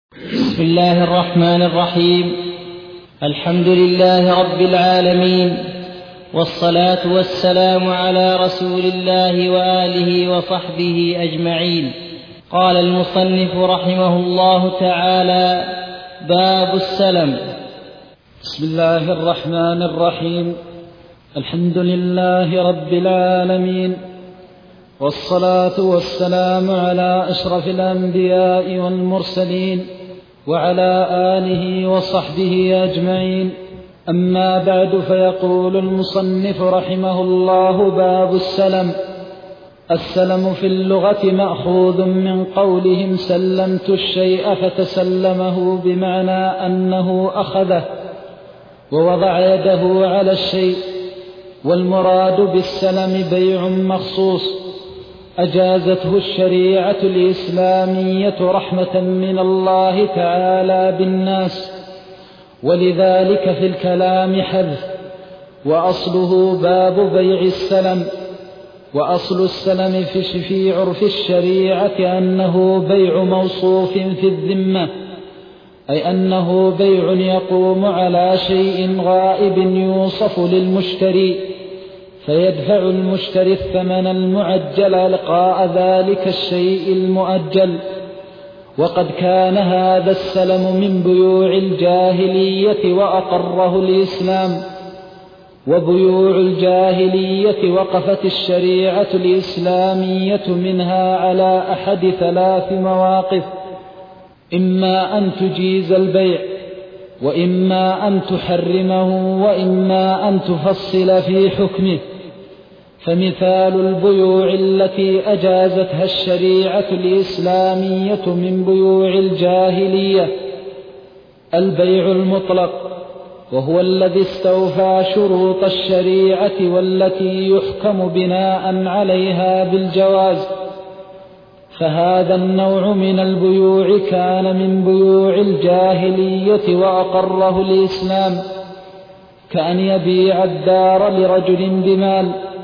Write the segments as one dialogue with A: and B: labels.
A: بسم الله الرحمن الرحيم. الحمد لله رب العالمين، والصلاة والسلام على رسول الله وآله وصحبه أجمعين. قال المصنف رحمه الله تعالى: باب السلم.
B: بسم الله الرحمن الرحيم. الحمد لله رب العالمين، والصلاة والسلام على أشرف الأنبياء والمرسلين وعلى آله وصحبه أجمعين. أما بعد، فيقول المصنف رحمه الله: باب السلم. السلم في اللغة مأخوذ من قولهم سلمت الشيء فتسلمه، بمعنى أنه أخذه ووضع يده على الشيء. والمراد بالسلم بيع مخصوص أجازته الشريعة الإسلامية رحمة من الله تعالى بالناس، ولذلك في الكلام حذف، وأصله باب بيع السلم. وأصل السلم في عرف الشريعة أنه بيع موصوف في الذمة، أي أنه بيع يقوم على شيء غائب يوصف للمشتري، فيدفع المشتري الثمن المعجل لقاء ذلك الشيء المؤجل. وقد كان هذا السلم من بيوع الجاهلية وأقره الإسلام. وبيوع الجاهلية وقفت الشريعة الإسلامية منها على أحد ثلاث مواقف: إما أن تجيز البيع، وإما أن تحرمه، وإما أن تفصل في حكمه. فمثال البيوع التي أجازتها الشريعة الإسلامية من بيوع الجاهلية البيع المطلق، وهو الذي استوفى شروط الشريعة والتي يحكم بناء عليها بالجواز. فهذا النوع من البيوع كان من بيوع الجاهلية وأقره الإسلام، كأن يبيع الدار لرجل بمال،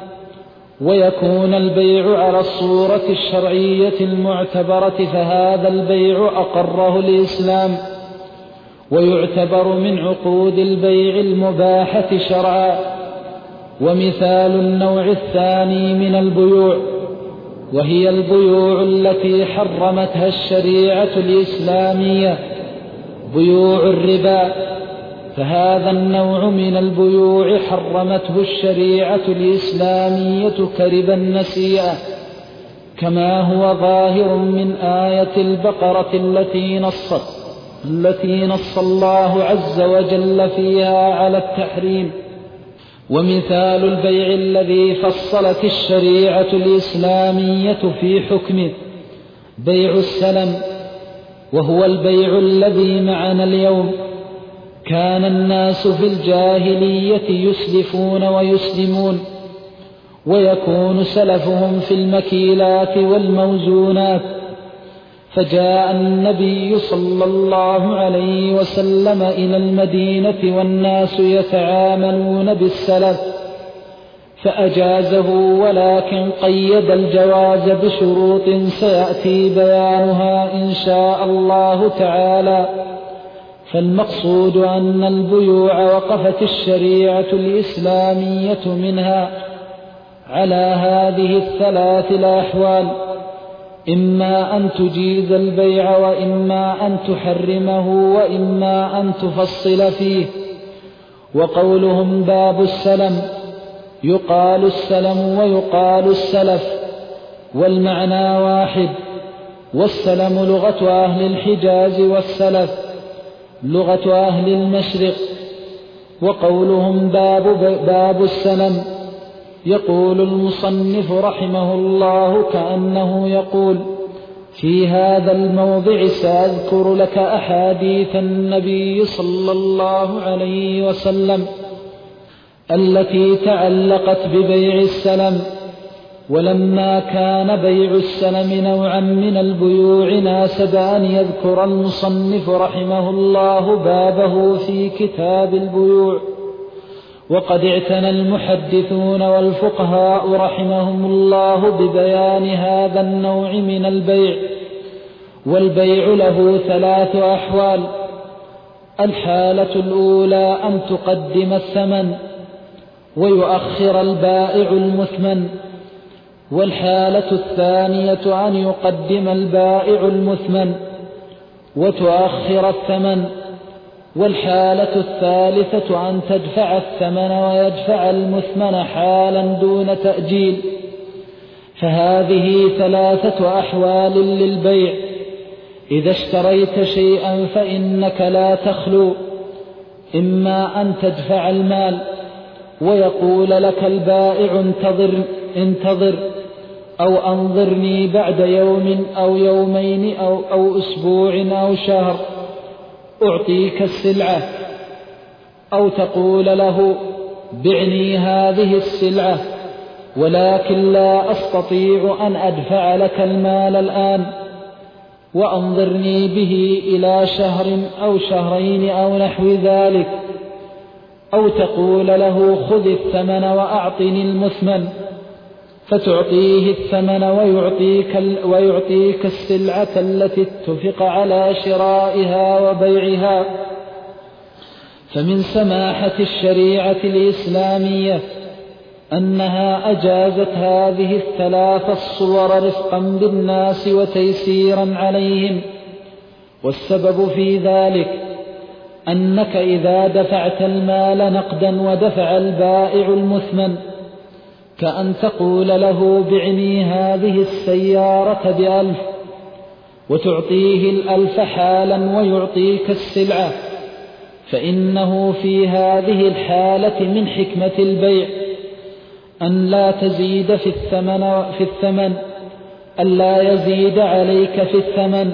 B: ويكون البيع على الصورة الشرعية المعتبرة، فهذا البيع أقره الإسلام، ويعتبر من عقود البيع المباحة شرعا. ومثال النوع الثاني من البيوع وهي البيوع التي حرمتها الشريعة الإسلامية، بيوع الربا، فهذا النوع من البيوع حرمته الشريعة الإسلامية كربا النسيئة، كما هو ظاهر من آية البقرة التي نص الله عز وجل فيها على التحريم. ومثال البيع الذي فصلت الشريعة الإسلامية في حكمه بيع السلم، وهو البيع الذي معنا اليوم. كان الناس في الجاهلية يسلفون ويسلمون، ويكون سلفهم في المكيلات والموزونات. فجاء النبي صلى الله عليه وسلم إلى المدينة والناس يتعاملون بالسلف، فأجازه، ولكن قيد الجواز بشروط سيأتي بيانها إن شاء الله تعالى. فالمقصود أن البيوع وقفت الشريعة الإسلامية منها على هذه الثلاث الأحوال: إما أن تجيز البيع، وإما أن تحرمه، وإما أن تفصل فيه. وقولهم باب السلم، يقال السلم ويقال السلف، والمعنى واحد. والسلم لغة أهل الحجاز، والسلف لغة أهل المشرق. وقولهم باب السلم، يقول المصنف رحمه الله كأنه يقول: في هذا الموضع سأذكر لك أحاديث النبي صلى الله عليه وسلم التي تعلقت ببيع السلم. ولما كان بيع السلم نوعا من البيوع ناسب أن يذكر المصنف رحمه الله بابه في كتاب البيوع. وقد اعتنى المحدثون والفقهاء رحمهم الله ببيان هذا النوع من البيع، والبيع له 3 أحوال: الحالة الأولى أن تقدم الثمن ويؤخر البائع المثمن، والحالة الثانية أن يقدم البائع المثمن وتؤخر الثمن، والحالة الثالثة أن تدفع الثمن ويدفع المثمن حالا دون تأجيل. فهذه 3 أحوال للبيع. إذا اشتريت شيئا فإنك لا تخلو إما أن تدفع المال ويقول لك البائع انتظر أو أنظرني بعد يوم أو يومين أو أسبوع أو شهر أعطيك السلعة، أو تقول له بعني هذه السلعة ولكن لا أستطيع أن أدفع لك المال الآن وأنظرني به إلى شهر أو شهرين أو نحو ذلك، أو تقول له خذ الثمن وأعطني المثمن، فتعطيه الثمن ويعطيك السلعة التي اتفق على شرائها وبيعها. فمن سماحة الشريعة الإسلامية أنها أجازت هذه 3 الصور رفقا بالناس وتيسيرا عليهم. والسبب في ذلك أنك إذا دفعت المال نقدا ودفع البائع المثمن كأن تقول له بعني هذه السيارة ب1,000 وتعطيه 1,000 حالا ويعطيك السلعة، فإنه في هذه الحالة من حكمة البيع أن لا تزيد في الثمن ألا يزيد عليك في الثمن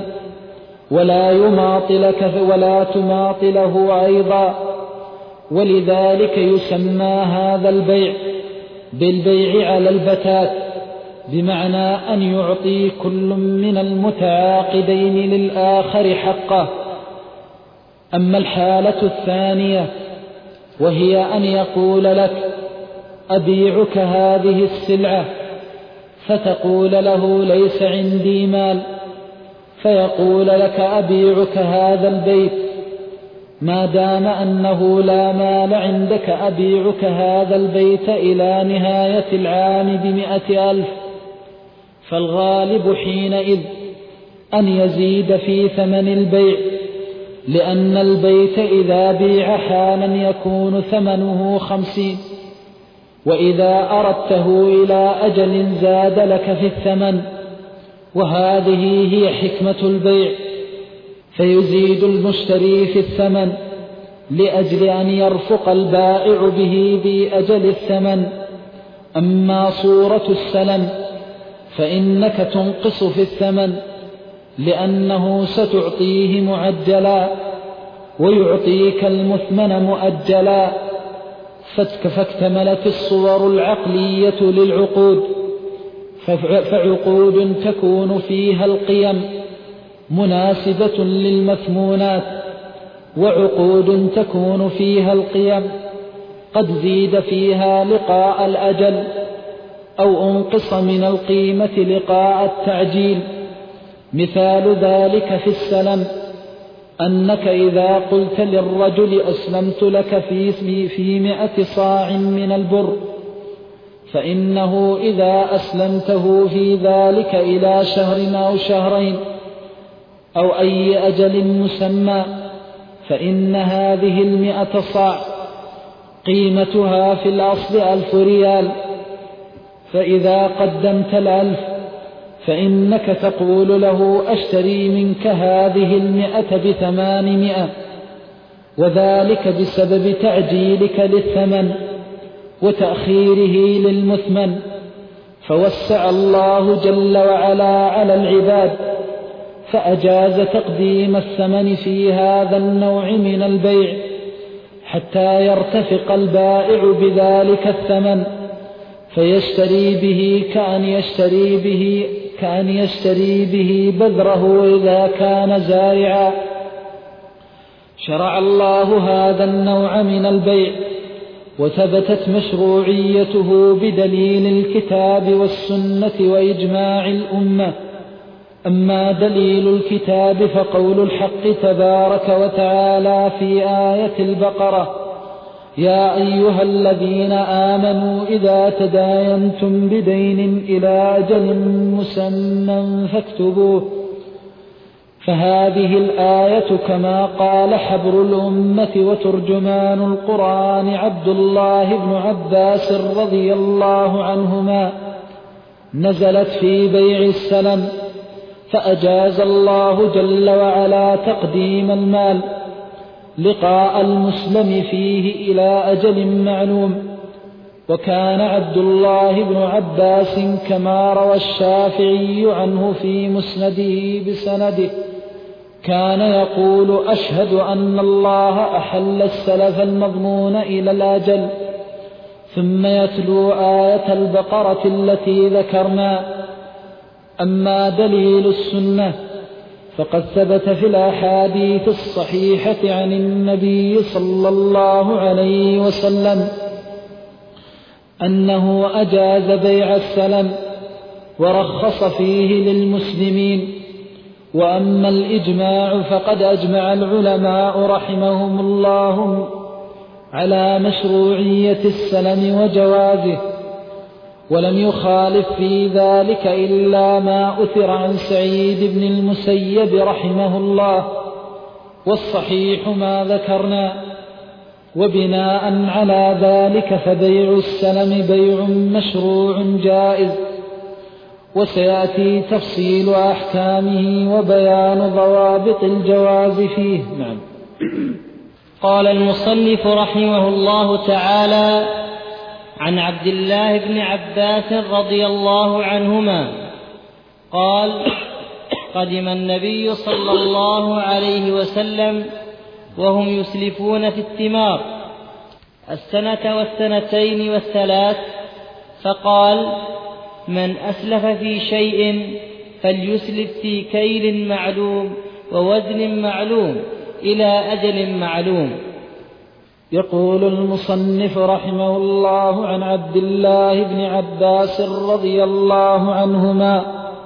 B: ولا تماطله أيضا. ولذلك يسمى هذا البيع بالبيع على البتات، بمعنى أن يعطي كل من المتعاقدين للآخر حقه. أما الحالة الثانية وهي أن يقول لك أبيعك هذه السلعة، فتقول له ليس عندي مال، فيقول لك أبيعك هذا البيت، ما دام أنه لا مال عندك أبيعك هذا البيت إلى نهاية العام ب100,000. فالغالب حينئذ أن يزيد في ثمن البيع، لأن البيت إذا بيع حالا يكون ثمنه 50، وإذا أردته إلى أجل زاد لك في الثمن. وهذه هي حكمة البيع، فيزيد المشتري في الثمن لأجل أن يرفق البائع به بأجل الثمن. أما صورة السلم فإنك تنقص في الثمن، لأنه ستعطيه معجلا ويعطيك المثمن مؤجلا، فاكتملت الصور العقلية للعقود. فعقود تكون فيها القيم مناسبة للمثمونات، وعقود تكون فيها القيم قد زيد فيها لقاء الأجل أو أنقص من القيمة لقاء التعجيل. مثال ذلك في السلم أنك إذا قلت للرجل أسلمت لك في 100 صاع من البر، فإنه إذا أسلمته في ذلك إلى شهر أو شهرين أو أي أجل مسمى، فإن هذه 100 صاع قيمتها في الأصل 1000 ريال. فإذا قدمت 1000 فإنك تقول له أشتري منك هذه 100 ب800، وذلك بسبب تعجيلك للثمن وتأخيره للمثمن. فوسع الله جل وعلا على العباد فأجاز تقديم الثمن في هذا النوع من البيع حتى يرتفق البائع بذلك الثمن، فيشتري به كأن يشتري به بذره إذا كان زارعا. شرع الله هذا النوع من البيع وثبتت مشروعيته بدليل الكتاب والسنة وإجماع الأمة، أما دليل الكتاب فقول الحق تبارك وتعالى في آية البقرة: يا أيها الذين آمنوا إذا تداينتم بدين إلى أجل مسمى فاكتبوه. فهذه الآية كما قال حبر الأمة وترجمان القرآن عبد الله بن عباس رضي الله عنهما نزلت في بيع السلم، فأجاز الله جل وعلا تقديم المال لقاء المسلم فيه إلى أجل معلوم. وكان عبد الله بن عباس كما روى الشافعي عنه في مسنده بسنده كان يقول: أشهد أن الله أحل السلف المضمون إلى الأجل، ثم يتلو آية البقرة التي ذكرنا. أما دليل السنة فقد ثبت في الأحاديث الصحيحة عن النبي صلى الله عليه وسلم أنه أجاز بيع السلم ورخص فيه للمسلمين. وأما الإجماع فقد أجمع العلماء رحمهم الله على مشروعية السلم وجوازه، ولم يخالف في ذلك إلا ما أثر عن سعيد بن المسيب رحمه الله، والصحيح ما ذكرنا. وبناء على ذلك فبيع السلم بيع مشروع جائز، وسيأتي تفصيل أحكامه وبيان ضوابط الجواز فيه. نعم.
A: قال المصنف رحمه الله تعالى: عن عبد الله بن عباس رضي الله عنهما قال: قدم النبي صلى الله عليه وسلم وهم يسلفون في الثمار السنة والسنتين والثلاث، فقال: من أسلف في شيء فليسلف في كيل معلوم ووزن معلوم إلى أجل معلوم.
B: يقول المصنف رحمه الله عن عبد الله بن عباس رضي الله عنهما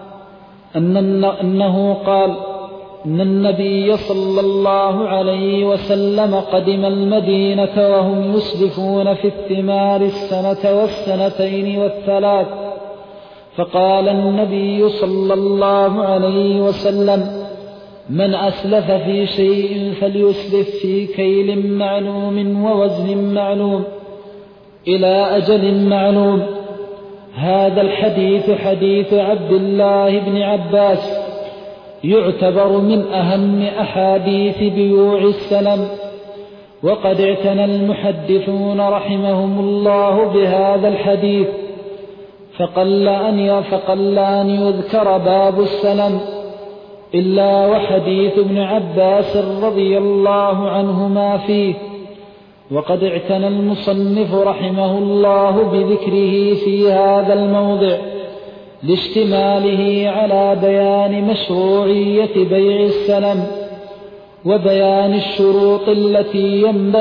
B: أنه قال: إن النبي صلى الله عليه وسلم قدم المدينة وهم يسلفون في الثمار السنة والسنتين والثلاث، فقال النبي صلى الله عليه وسلم: من أسلف في شيء فليسلف في كيل معلوم ووزن معلوم إلى أجل معلوم. هذا الحديث حديث عبد الله بن عباس يعتبر من أهم أحاديث بيوع السلم، وقد اعتنى المحدثون رحمهم الله بهذا الحديث، فقل أن يذكر باب السلم إلا وحديث ابن عباس رضي الله عنهما فيه. وقد اعتنى المصنف رحمه الله بذكره في هذا الموضع لاشتماله على بيان مشروعية بيع السلم وبيان الشروط التي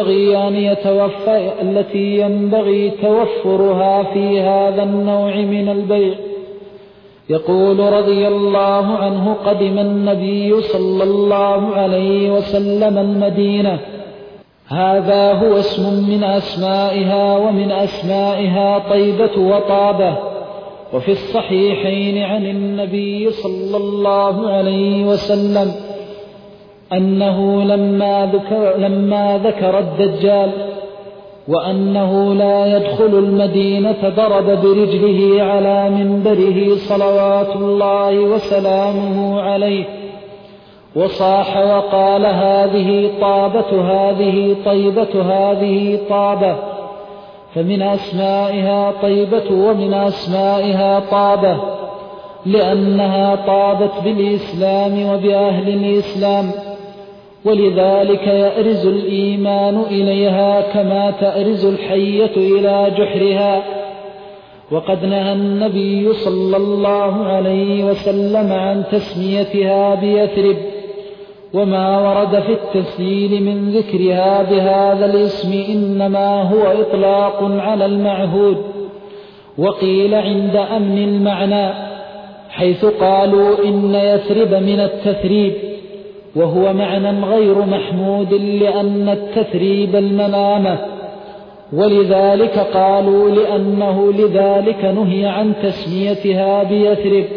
B: ينبغي توفرها في هذا النوع من البيع. يقول رضي الله عنه: قدم النبي صلى الله عليه وسلم المدينة. هذا هو اسم من أسمائها، ومن أسمائها طيبة وطابة. وفي الصحيحين عن النبي صلى الله عليه وسلم أنه لما ذكر الدجال وأنه لا يدخل المدينة ضرب برجله على منبره صلوات الله وسلامه عليه وصاح وقال: هذه طابة، هذه طيبة، هذه طابة. فمن أسمائها طيبة ومن أسمائها طابة، لأنها طابت بالإسلام وبأهل الإسلام، ولذلك يأرز الإيمان إليها كما تأرز الحية إلى جحرها. وقد نهى النبي صلى الله عليه وسلم عن تسميتها بيثرب، وما ورد في التسجيل من ذكرها بهذا الاسم إنما هو إطلاق على المعهود. وقيل عند أمن المعنى، حيث قالوا إن يثرب من التثريب، وهو معنى غير محمود لأن التثريب الملامة، ولذلك قالوا لأنه لذلك نهي عن تسميتها بيثرب.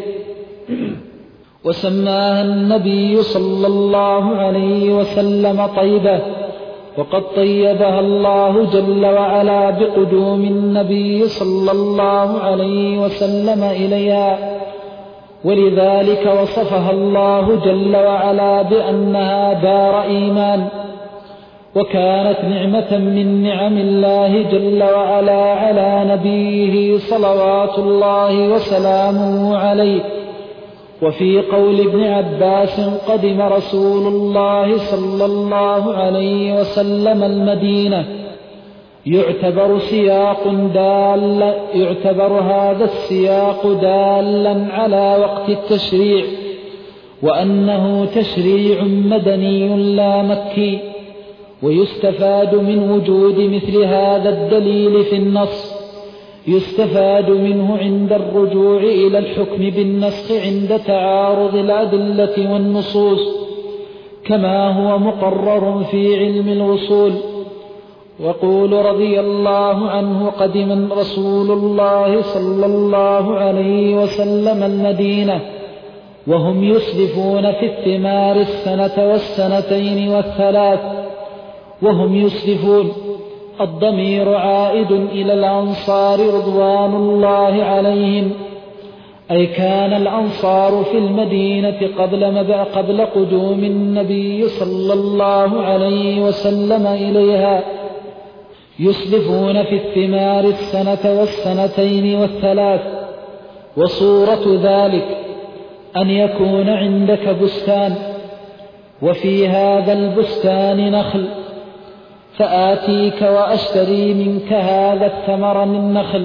B: وسماها النبي صلى الله عليه وسلم طيبة، وقد طيبها الله جل وعلا بقدوم النبي صلى الله عليه وسلم إليها، ولذلك وصفها الله جل وعلا بأنها دار إيمان، وكانت نعمة من نعم الله جل وعلا على نبيه صلوات الله وسلامه عليه. وفي قول ابن عباس قدم رسول الله صلى الله عليه وسلم المدينة، يعتبر هذا السياق دالا على وقت التشريع، وأنه تشريع مدني لا مكي. ويستفاد من وجود مثل هذا الدليل في النص، يستفاد منه عند الرجوع إلى الحكم بالنسخ عند تعارض الأدلة والنصوص، كما هو مقرر في علم الوصول. وقول رضي الله عنه قدم رسول الله صلى الله عليه وسلم المدينة وهم يسلفون في الثمار السنة والسنتين والثلاث. وهم يسلفون الضمير عائد إلى الأنصار رضوان الله عليهم، أي كان الأنصار في المدينة قبل قدوم النبي صلى الله عليه وسلم إليها، يسلفون في الثمار السنة والسنتين والثلاث. وصورة ذلك أن يكون عندك بستان، وفي هذا البستان نخل، فآتيك وأشتري منك هذا الثمر من نخل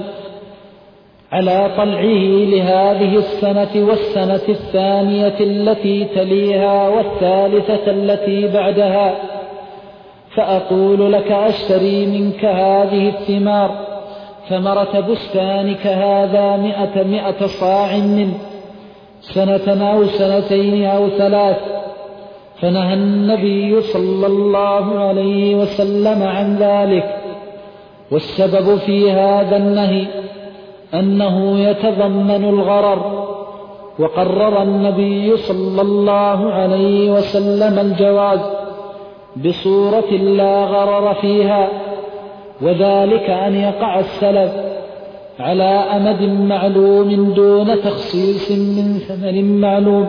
B: على طلعه لهذه السنة والسنة الثانية التي تليها والثالثة التي بعدها، فأقول لك أشتري منك هذه الثمار ثمرة بستانك هذا 100 صاع منه سنة أو سنتين أو ثلاث. فنهى النبي صلى الله عليه وسلم عن ذلك، والسبب في هذا النهي أنه يتضمن الغرر، وقرر النبي صلى الله عليه وسلم الجواز بصورة لا غرر فيها، وذلك أن يقع السلف على أمد معلوم دون تخصيص من ثمن معلوم.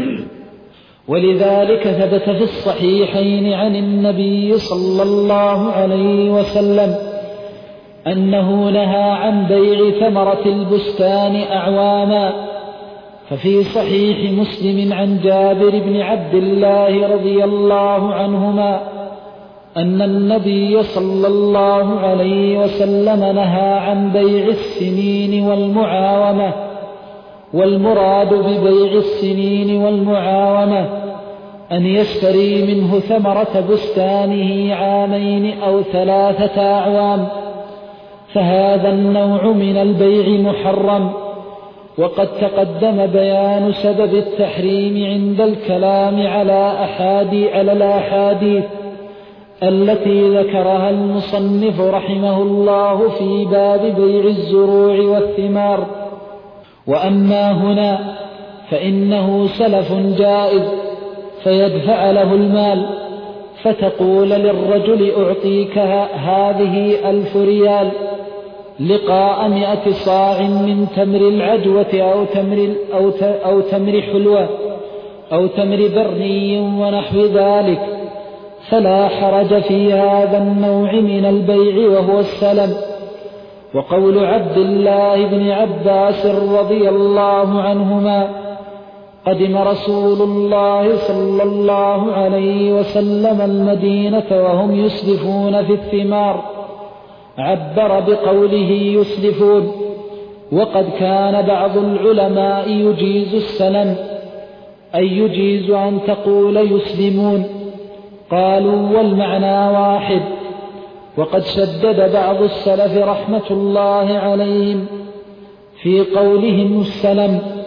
B: ولذلك ثبت في الصحيحين عن النبي صلى الله عليه وسلم أنه نهى عن بيع ثمرة البستان أعواما. ففي صحيح مسلم عن جابر بن عبد الله رضي الله عنهما أن النبي صلى الله عليه وسلم نهى عن بيع السنين والمعاومة، والمراد ببيع السنين والمعاومة أن يشتري منه ثمرة بستانه 2 أو 3 أعوام، فهذا النوع من البيع محرم. وقد تقدم بيان سبب التحريم عند الكلام على الأحاديث التي ذكرها المصنف رحمه الله في باب بيع الزروع والثمار. وأما هنا فإنه سلف جائز، فيدفع له المال، فتقول للرجل أعطيك هذه 1000 ريال لقاء 100 صاع من تمر العجوة أو تمر حلوة أو تمر برني ونحو ذلك، فلا حرج في هذا النوع من البيع وهو السلم. وقول عبد الله بن عباس رضي الله عنهما قدم رسول الله صلى الله عليه وسلم المدينة وهم يسلفون في الثمار، عبر بقوله يسلفون. وقد كان بعض العلماء يجيز السلم، أي يجيز أن تقول يسلمون، قالوا والمعنى واحد. وقد شدد بعض السلف رحمة الله عليهم في قولهم السلم،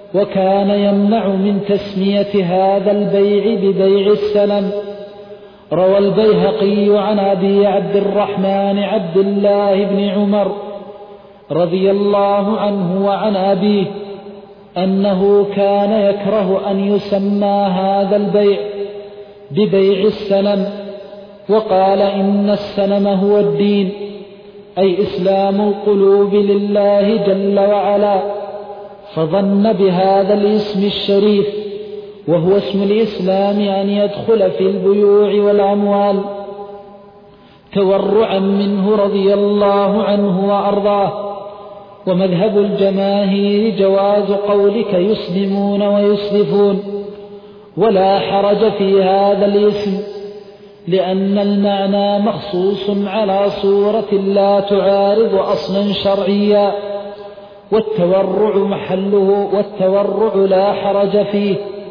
B: وكان يمنع من تسمية هذا البيع ببيع السلم. روى البيهقي عن أبي عبد الرحمن عبد الله بن عمر رضي الله عنه وعن أبيه أنه كان يكره أن يسمى هذا البيع ببيع السلم، وقال إن السلم هو الدين، أي إسلام القلوب لله جل وعلا، فظن بهذا الاسم الشريف وهو اسم الإسلام أن يدخل في البيوع والأموال تورعا منه رضي الله عنه وأرضاه. ومذهب الجماهير جواز قولك يسلمون ويسلفون، ولا حرج في هذا الاسم، لأن المعنى مخصوص على صورة لا تعارض أصلا شرعيا، والتورع محله، والتورع لا حرج فيه.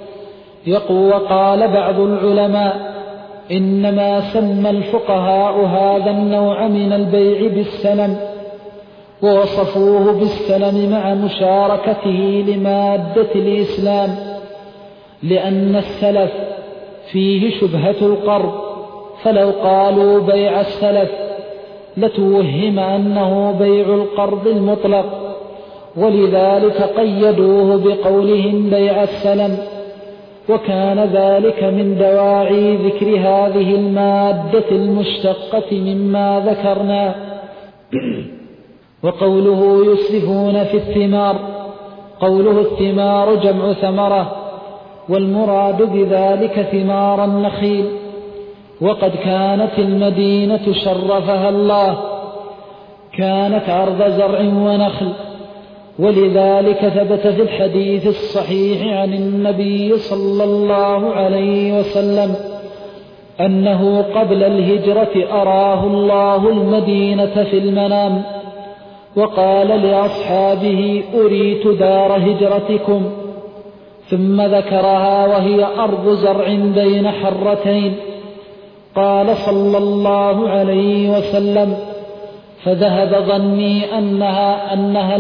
B: وقال بعض العلماء إنما سمى الفقهاء هذا النوع من البيع بالسلم، ووصفوه بالسلم مع مشاركته لمادة الإسلام، لأن السلف فيه شبهة القرض، فلو قالوا بيع السلف لتوهم أنه بيع القرض المطلق، ولذلك قيدوه بقولهم بيع السلم، وكان ذلك من دواعي ذكر هذه المادة المشتقة مما ذكرنا. وقوله يسلفون في الثمار، قوله الثمار جمع ثمرة، والمراد بذلك ثمار النخيل. وقد كانت المدينة شرفها الله كانت أرض زرع ونخل، ولذلك ثبت في الحديث الصحيح عن النبي صلى الله عليه وسلم أنه قبل الهجرة أراه الله المدينة في المنام، وقال لأصحابه أريت دار هجرتكم، ثم ذكرها وهي أرض زرع بين حرتين. قال صلى الله عليه وسلم فذهب ظني أنها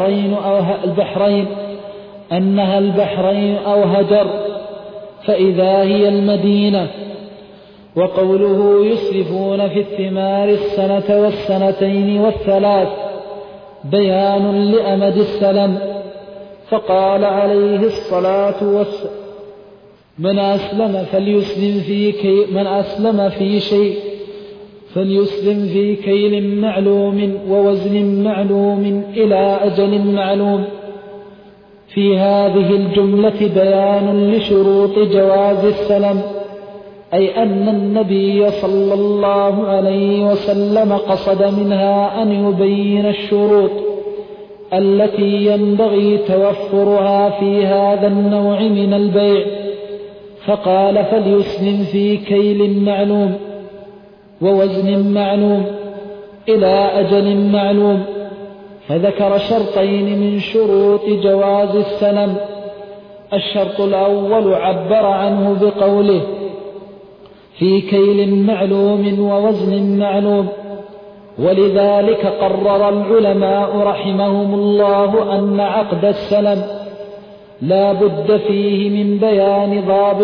B: البحرين أو هجر، فإذا هي المدينة. وقوله يسرفون في الثمار السنة والسنتين والثلاث بيان لأمد السلم، فقال عليه الصلاة والسلام من أسلم في شيء فليسلم في كيل معلوم ووزن معلوم إلى أجل معلوم. في هذه الجملة بيان لشروط جواز السلم، أي أن النبي صلى الله عليه وسلم قصد منها أن يبين الشروط التي ينبغي توفرها في هذا النوع من البيع، فقال فليسلم في كيل معلوم ووزن معلوم إلى أجل معلوم، فذكر شرطين من شروط جواز السلم. الشرط الأول عبر عنه بقوله في كيل معلوم ووزن معلوم، ولذلك قرر العلماء رحمهم الله أن عقد السلم لا بد فيه من بيان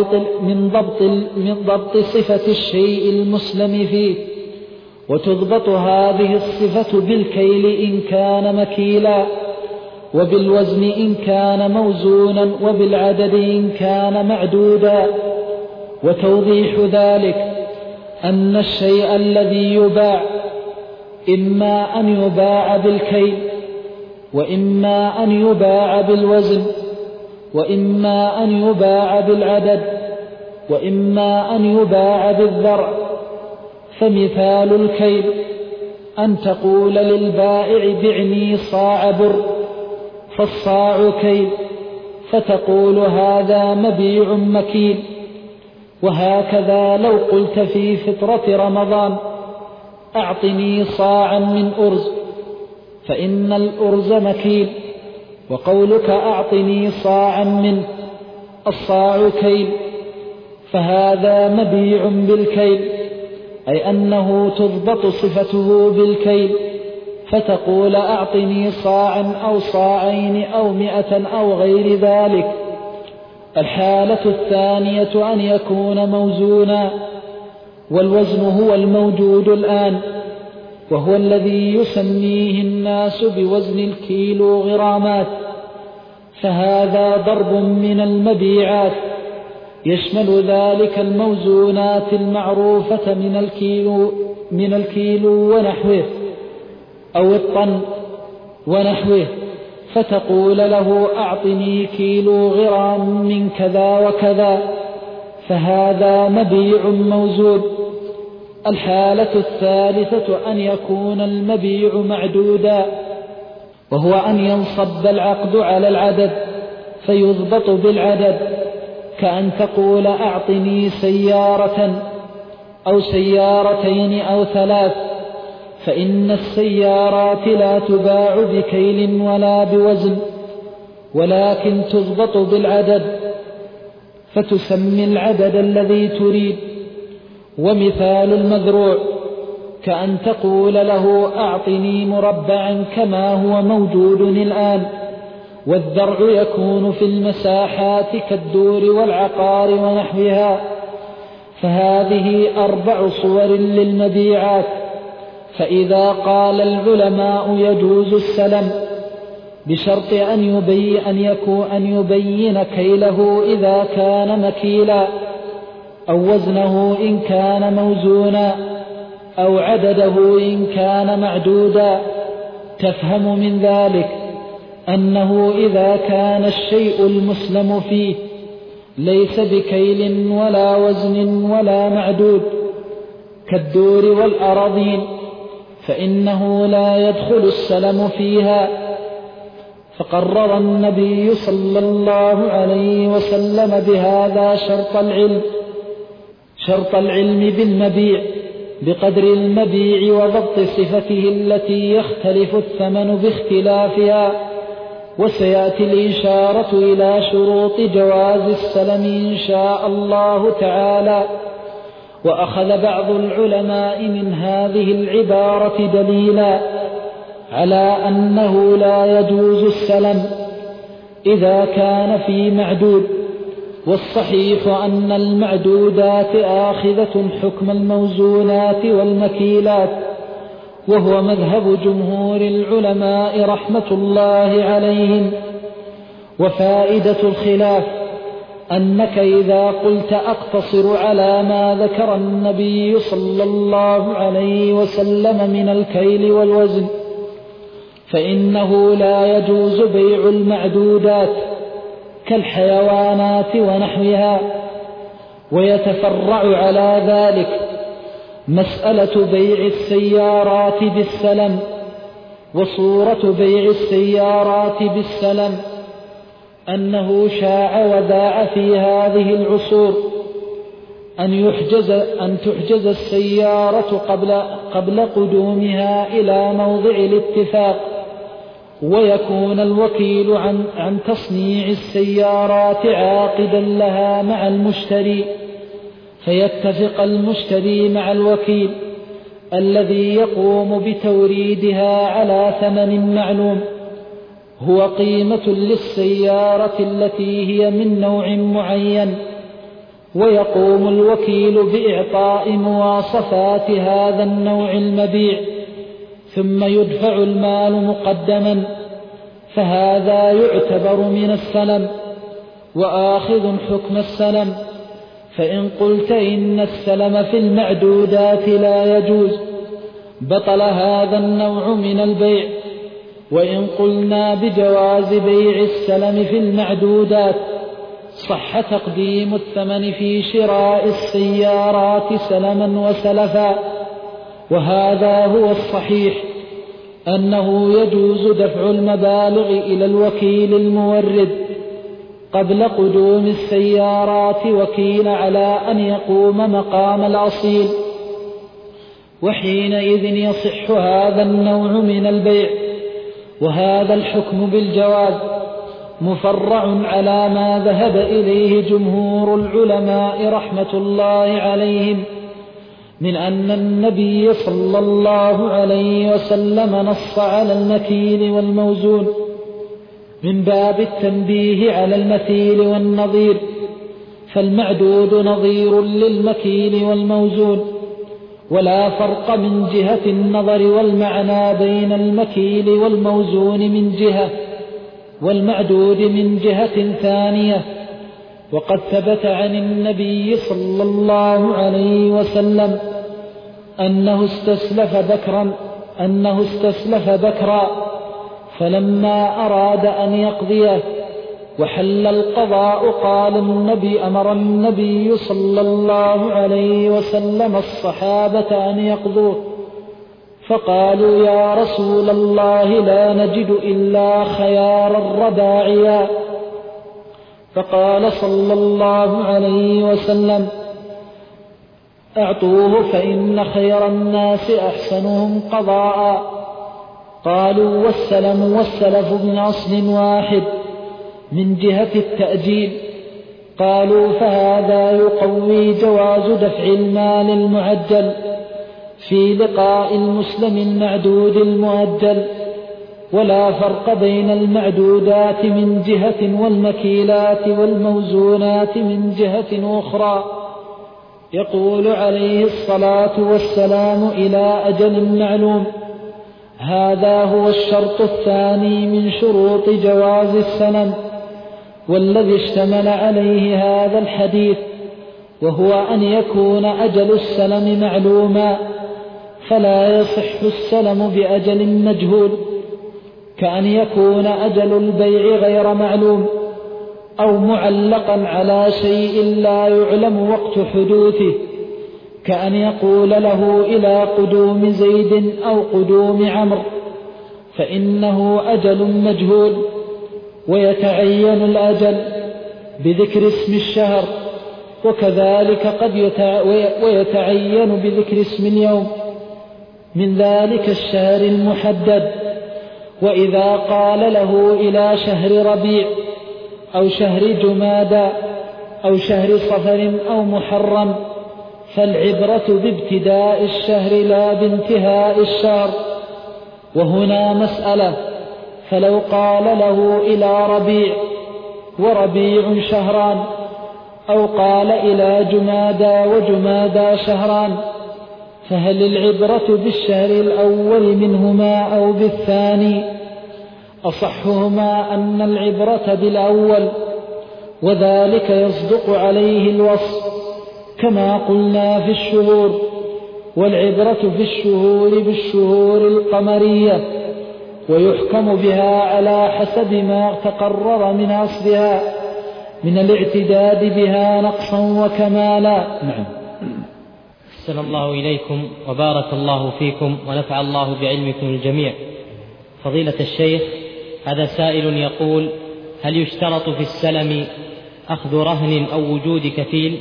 B: من ضبط صفة الشيء المسلم فيه، وتضبط هذه الصفة بالكيل إن كان مكيلا، وبالوزن إن كان موزونا، وبالعدد إن كان معدودا. وتوضيح ذلك أن الشيء الذي يباع إما أن يباع بالكيل، وإما أن يباع بالوزن، وإما أن يباع بالعدد، وإما أن يباع بالذرع. فمثال الكيل أن تقول للبائع بعني صاع بر، فالصاع كيل، فتقول هذا مبيع مكيل. وهكذا لو قلت في فترة رمضان أعطني صاعا من أرز، فإن الأرز مكيل، وقولك أعطني صاعا منه الصاع كيل، فهذا مبيع بالكيل، أي أنه تضبط صفته بالكيل فتقول أعطني صاعا أو صاعين أو 100 أو غير ذلك. الحالة الثانية أن يكون موزونا، والوزن هو الموجود الآن، وهو الذي يسميه الناس بوزن الكيلو غرامات، فهذا ضرب من المبيعات يشمل ذلك الموزونات المعروفة من الكيلو ونحوه أو الطن ونحوه، فتقول له أعطني كيلو غرام من كذا وكذا، فهذا مبيع موزون. الحالة الثالثة أن يكون المبيع معدودا، وهو أن ينصب العقد على العدد فيضبط بالعدد، كأن تقول أعطني سيارة أو سيارتين أو 3، فإن السيارات لا تباع بكيل ولا بوزن، ولكن تضبط بالعدد، فتسمي العدد الذي تريد. ومثال المذروع كأن تقول له أعطني مربعا كما هو موجود الآن، والذرع يكون في المساحات كالدور والعقار ونحوها. فهذه 4 صور للمبيعات. فإذا قال العلماء يجوز السلم بشرط أن يبين كيله إذا كان مكيلا، أو وزنه إن كان موزونا، أو عدده إن كان معدودا، تفهم من ذلك أنه إذا كان الشيء المسلم فيه ليس بكيل ولا وزن ولا معدود كالدور والأراضين، فإنه لا يدخل السلم فيها. فقرر النبي صلى الله عليه وسلم بهذا شرط العلم بالمبيع بقدر المبيع وضبط صفته التي يختلف الثمن باختلافها. وسيأتي الإشارة إلى شروط جواز السلم إن شاء الله تعالى. وأخذ بعض العلماء من هذه العبارة دليلا على أنه لا يجوز السلم إذا كان في معدود، والصحيح أن المعدودات آخذة حكم الموزونات والمكيلات، وهو مذهب جمهور العلماء رحمة الله عليهم. وفائدة الخلاف أنك إذا قلت أقتصر على ما ذكر النبي صلى الله عليه وسلم من الكيل والوزن، فإنه لا يجوز بيع المعدودات كالحيوانات ونحوها. ويتفرع على ذلك مسألة بيع السيارات بالسلم. وصورة بيع السيارات بالسلم أنه شاع وذاع في هذه العصور أن تحجز السيارة قبل قدومها إلى موضع الاتفاق، ويكون الوكيل عن تصنيع السيارات عاقدا لها مع المشتري، فيتفق المشتري مع الوكيل الذي يقوم بتوريدها على ثمن معلوم هو قيمة للسيارة التي هي من نوع معين، ويقوم الوكيل بإعطاء مواصفات هذا النوع المبيع، ثم يدفع المال مقدما، فهذا يعتبر من السلم وآخذ حكم السلم. فإن قلت إن السلم في المعدودات لا يجوز بطل هذا النوع من البيع. وإن قلنا بجواز بيع السلم في المعدودات صح تقديم الثمن في شراء السيارات سلما وسلفا. وهذا هو الصحيح، أنه يجوز دفع المبالغ إلى الوكيل المورد قبل قدوم السيارات وكيل على أن يقوم مقام الأصيل، وحينئذ يصح هذا النوع من البيع. وهذا الحكم بالجواز مفرع على ما ذهب إليه جمهور العلماء رحمة الله عليهم من أن النبي صلى الله عليه وسلم نص على المكيل والموزون من باب التنبيه على المثيل والنظير، فالمعدود نظير للمكيل والموزون، ولا فرق من جهة النظر والمعنى بين المكيل والموزون من جهة والمعدود من جهة ثانية. وقد ثبت عن النبي صلى الله عليه وسلم أنه استسلف بكرا فلما أراد أن يقضيه وحل القضاء أمر النبي صلى الله عليه وسلم الصحابة أن يقضوه، فقالوا يا رسول الله لا نجد إلا خيار الرباعيا، فقال صلى الله عليه وسلم أعطوه فإن خير الناس أحسنهم قضاء. قالوا والسلم والسلف من أصل واحد من جهة التأجيل. قالوا فهذا يقوي جواز دفع المال المعجل في لقاء المسلم المعدود المؤجل، ولا فرق بين المعدودات من جهة والمكيلات والموزونات من جهة أخرى. يقول عليه الصلاة والسلام إلى أجل معلوم. هذا هو الشرط الثاني من شروط جواز السلم، والذي اشتمل عليه هذا الحديث، وهو أن يكون أجل السلم معلوما، فلا يصح السلم بأجل مجهول، كأن يكون أجل البيع غير معلوم أو معلقا على شيء لا يعلم وقت حدوثه، كأن يقول له إلى قدوم زيد أو قدوم عمرو، فإنه أجل مجهول. ويتعين الأجل بذكر اسم الشهر، وكذلك ويتعين بذكر اسم اليوم من ذلك الشهر المحدد. وإذا قال له إلى شهر ربيع أو شهر جمادى أو شهر صفر أو محرم، فالعبرة بابتداء الشهر لا بانتهاء الشهر. وهنا مسألة، فلو قال له إلى ربيع وربيع شهران، أو قال إلى جمادى وجمادى شهران، فهل العبرة بالشهر الأول منهما أو بالثاني؟ أصحهما أن العبرة بالأول، وذلك يصدق عليه الوصف كما قلنا في الشهور، والعبرة في الشهور بالشهور القمرية، ويحكم بها على حسب ما تقرر من أصلها من الاعتداد بها نقصا وكمالا. نعم.
A: أحسن الله إليكم وبارك الله فيكم ونفع الله بعلمكم الجميع. فضيلة الشيخ، هذا سائل يقول: هل يشترط في السلم أخذ رهن أو وجود كفيل؟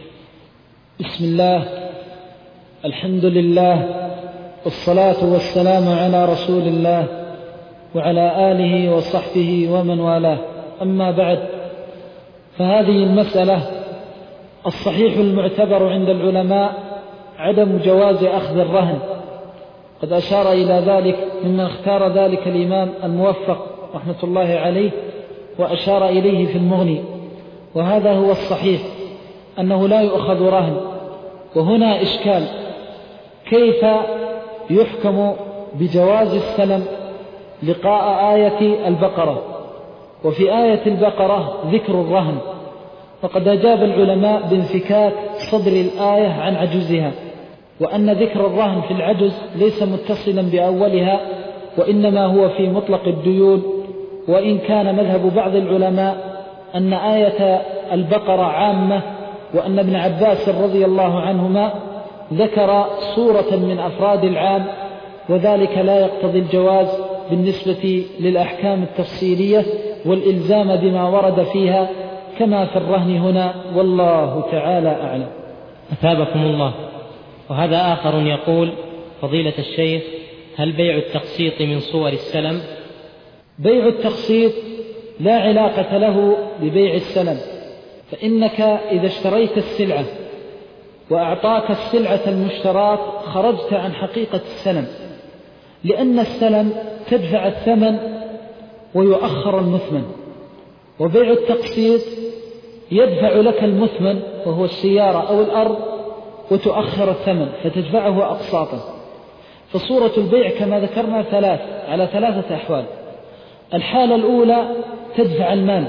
B: بسم الله، الحمد لله، والصلاة والسلام على رسول الله وعلى آله وصحبه ومن والاه. أما بعد، فهذه المسألة الصحيح المعتبر عند العلماء عدم جواز أخذ الرهن. قد أشار إلى ذلك ممن اختار ذلك الإمام الموفق رحمة الله عليه، وأشار إليه في المغني، وهذا هو الصحيح أنه لا يؤخذ رهن. وهنا إشكال: كيف يحكم بجواز السلم لقاء آية البقرة، وفي آية البقرة ذكر الرهن؟ فقد أجاب العلماء بانفكاك صدر الآية عن عجزها، وأن ذكر الرهن في العجز ليس متصلا بأولها، وإنما هو في مطلق الديون. وإن كان مذهب بعض العلماء أن آية البقرة عامة، وأن ابن عباس رضي الله عنهما ذكر صورة من أفراد العام، وذلك لا يقتضي الجواز بالنسبة للأحكام التفصيلية والإلزام بما ورد فيها كما في الرهن هنا، والله تعالى أعلم.
A: أثابكم الله. وهذا آخر يقول: فضيلة الشيخ، هل بيع التقسيط من صور السلم؟
B: بيع التقسيط لا علاقة له ببيع السلم، فإنك إذا اشتريت السلعة وأعطاك السلعة المشتراة خرجت عن حقيقة السلم، لأن السلم تدفع الثمن ويؤخر المثمن، وبيع التقسيط يدفع لك المثمن وهو السيارة أو الأرض وتؤخر الثمن فتدفعه أقساطا. فصورة البيع كما ذكرنا على ثلاثة أحوال. الحالة الأولى تدفع المال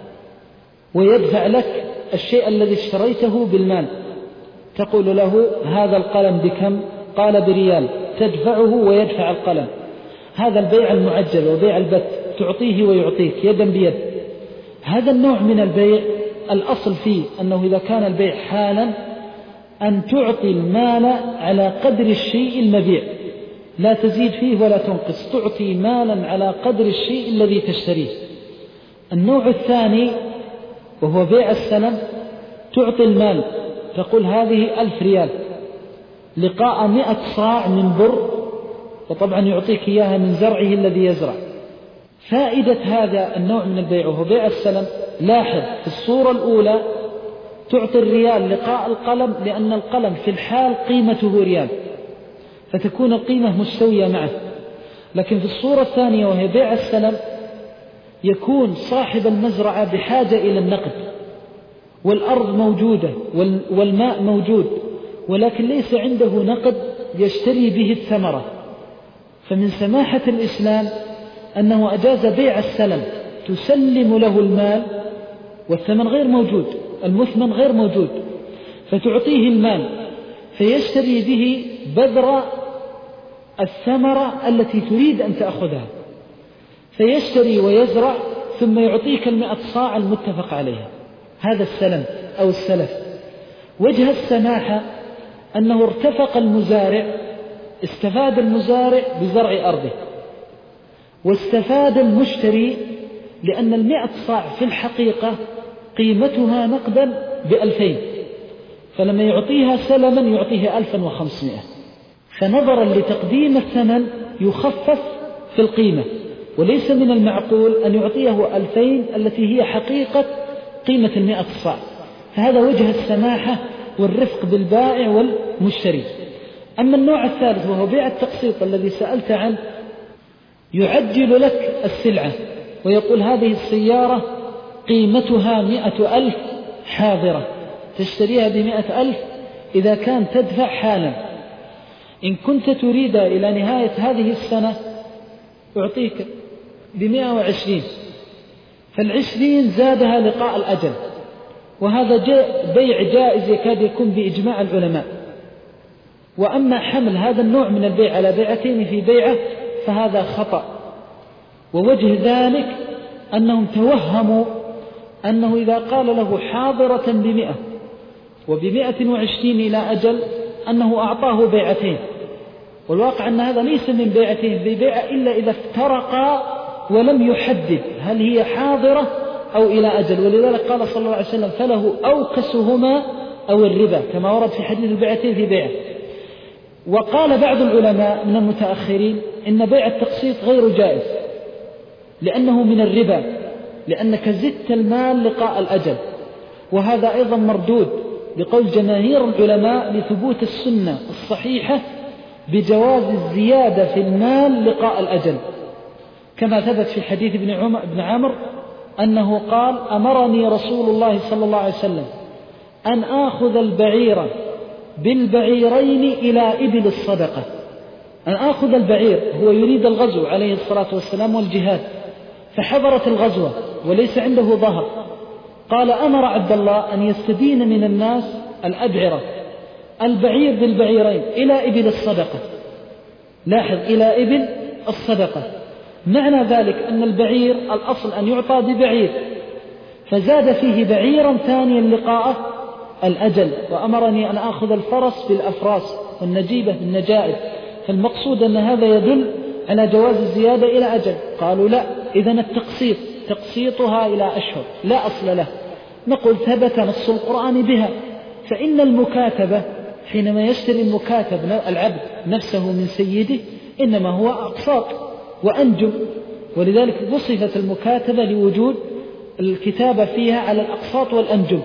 B: ويدفع لك الشيء الذي اشتريته بالمال، تقول له هذا القلم بكم؟ قال بريال، تدفعه ويدفع القلم. هذا البيع المعجل وبيع البت، تعطيه ويعطيك يدا بيد. هذا النوع من البيع الأصل فيه أنه إذا كان البيع حالا أن تعطي المال على قدر الشيء المبيع، لا تزيد فيه ولا تنقص، تعطي مالا على قدر الشيء الذي تشتريه. النوع الثاني وهو بيع السلم، تعطي المال، تقول هذه 1000 ريال لقاء 100 صاع من بر، وطبعا يعطيك إياها من زرعه الذي يزرع. فائدة هذا النوع من البيع وهو بيع السلم، لاحظ في الصورة الأولى تعطي الريال لقاء القلم، لأن القلم في الحال قيمته ريال فتكون القيمة مستوية معه. لكن في الصورة الثانية وهي بيع السلم يكون صاحب المزرعة بحاجة إلى النقد، والأرض موجودة والماء موجود، ولكن ليس عنده نقد يشتري به الثمرة. فمن سماحة الإسلام أنه أجاز بيع السلم، تسلم له المال والثمن غير موجود، المثمن غير موجود، فتعطيه المال فيشتري به بذر الثمرة التي تريد أن تأخذها، فيشتري ويزرع ثم يعطيك 100 صاع المتفق عليها. هذا السلم أو السلف. وجه السماحة أنه ارتفق المزارع، استفاد المزارع بزرع أرضه، واستفاد المشتري لأن 100 صاع في الحقيقة قيمتها نقدا ب2000، فلما يعطيها سلما يعطيه 1500، فنظرا لتقديم الثمن يخفف في القيمة، وليس من المعقول أن يعطيه 2000 التي هي حقيقة قيمة 100 صاع. فهذا وجه السماحة والرفق بالبائع والمشتري. أما النوع الثالث وهو بيع التقسيط الذي سألت عنه، يعجل لك السلعة ويقول هذه السيارة قيمتها 100,000 حاضرة، تشتريها ب100,000 إذا كان تدفع حالا. إن كنت تريد إلى نهاية هذه السنة أعطيك ب120، فال20 زادها لقاء الأجل، وهذا بيع جائز يكاد يكون بإجماع العلماء. وأما حمل هذا النوع من البيع على بيعتين في بيعة فهذا خطأ. ووجه ذلك أنهم توهموا أنه إذا قال له حاضرة ب100 وب120 إلى أجل أنه أعطاه بيعتين، والواقع أن هذا ليس من بيعتين ببيعة إلا إذا افترقا ولم يحدد هل هي حاضرة أو إلى أجل. ولذلك قال صلى الله عليه وسلم فله أوكسهما أو الربا، كما ورد في حديث البيعتين في بيعة. وقال بعض العلماء من المتأخرين إن بيع التقسيط غير جائز لأنه من الربا، لأنك زدت المال لقاء الأجل، وهذا أيضا مردود بقول جماهير العلماء لثبوت السنة الصحيحة بجواز الزيادة في المال لقاء الأجل، كما ثبت في حديث ابن عمرو أنه قال أمرني رسول الله صلى الله عليه وسلم أن آخذ البعير بالبعيرين إلى إبل الصدقة. أن آخذ البعير، هو يريد الغزو عليه الصلاة والسلام والجهاد، فحضرت الغزوة وليس عنده ظهر، قال أمر عبد الله أن يستدين من الناس الأبعرة، البعير بالبعيرين إلى إبل الصدقة. لاحظ، إلى إبل الصدقة، معنى ذلك أن البعير الأصل أن يعطى ببعير، فزاد فيه بعيرا ثانيا لقاء الأجل، وأمرني أن أخذ الفرس بالأفراس والنجيبة بالنجائب. فالمقصود أن هذا يدل على جواز الزيادة إلى أجل. قالوا لا، إذن التقسيط تقسيطها إلى أشهر لا أصل له. نقول ثبت نص القرآن بها، فإن المكاتبة حينما يشتري المكاتب العبد نفسه من سيده إنما هو أقساط وأنجم، ولذلك وصفت المكاتبة لوجود الكتابة فيها على الأقساط والأنجم.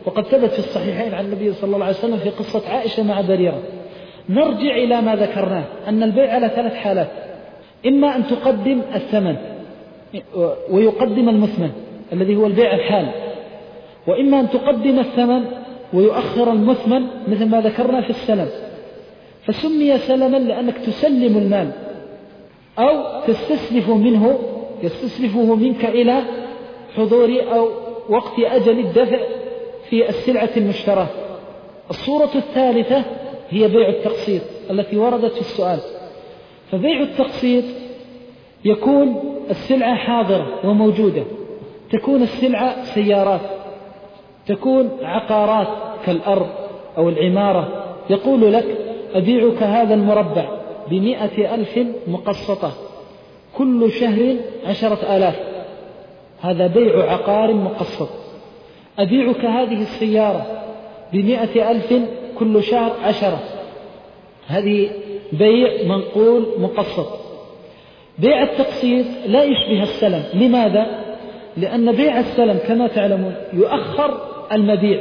B: وقد ثبت في الصحيحين عن النبي صلى الله عليه وسلم في قصة عائشة مع بريرة. نرجع إلى ما ذكرناه أن البيع على 3 حالات: إما أن تقدم الثمن ويقدم المثمن الذي هو البيع الحال، وإما أن تقدم الثمن ويؤخر المثمن مثل ما ذكرنا في السلم، فسمي سلما لأنك تسلم المال أو يستسلفه منك إلى حضور أو وقت أجل الدفع في السلعة المشتراه. الصورة الثالثة هي بيع التقسيط التي وردت في السؤال. فبيع التقسيط يكون السلعة حاضرة وموجودة، تكون السلعة سيارات، تكون عقارات كالأرض أو العمارة، يقول لك أبيعك هذا المربع ب100,000 مقسطة كل شهر 10,000، هذا بيع عقار مقسط. أبيعك هذه السيارة ب100,000 كل شهر 10، هذه بيع منقول مقسط. بيع التقسيط لا يشبه السلم. لماذا؟ لأن بيع السلم كما تعلمون يؤخر المبيع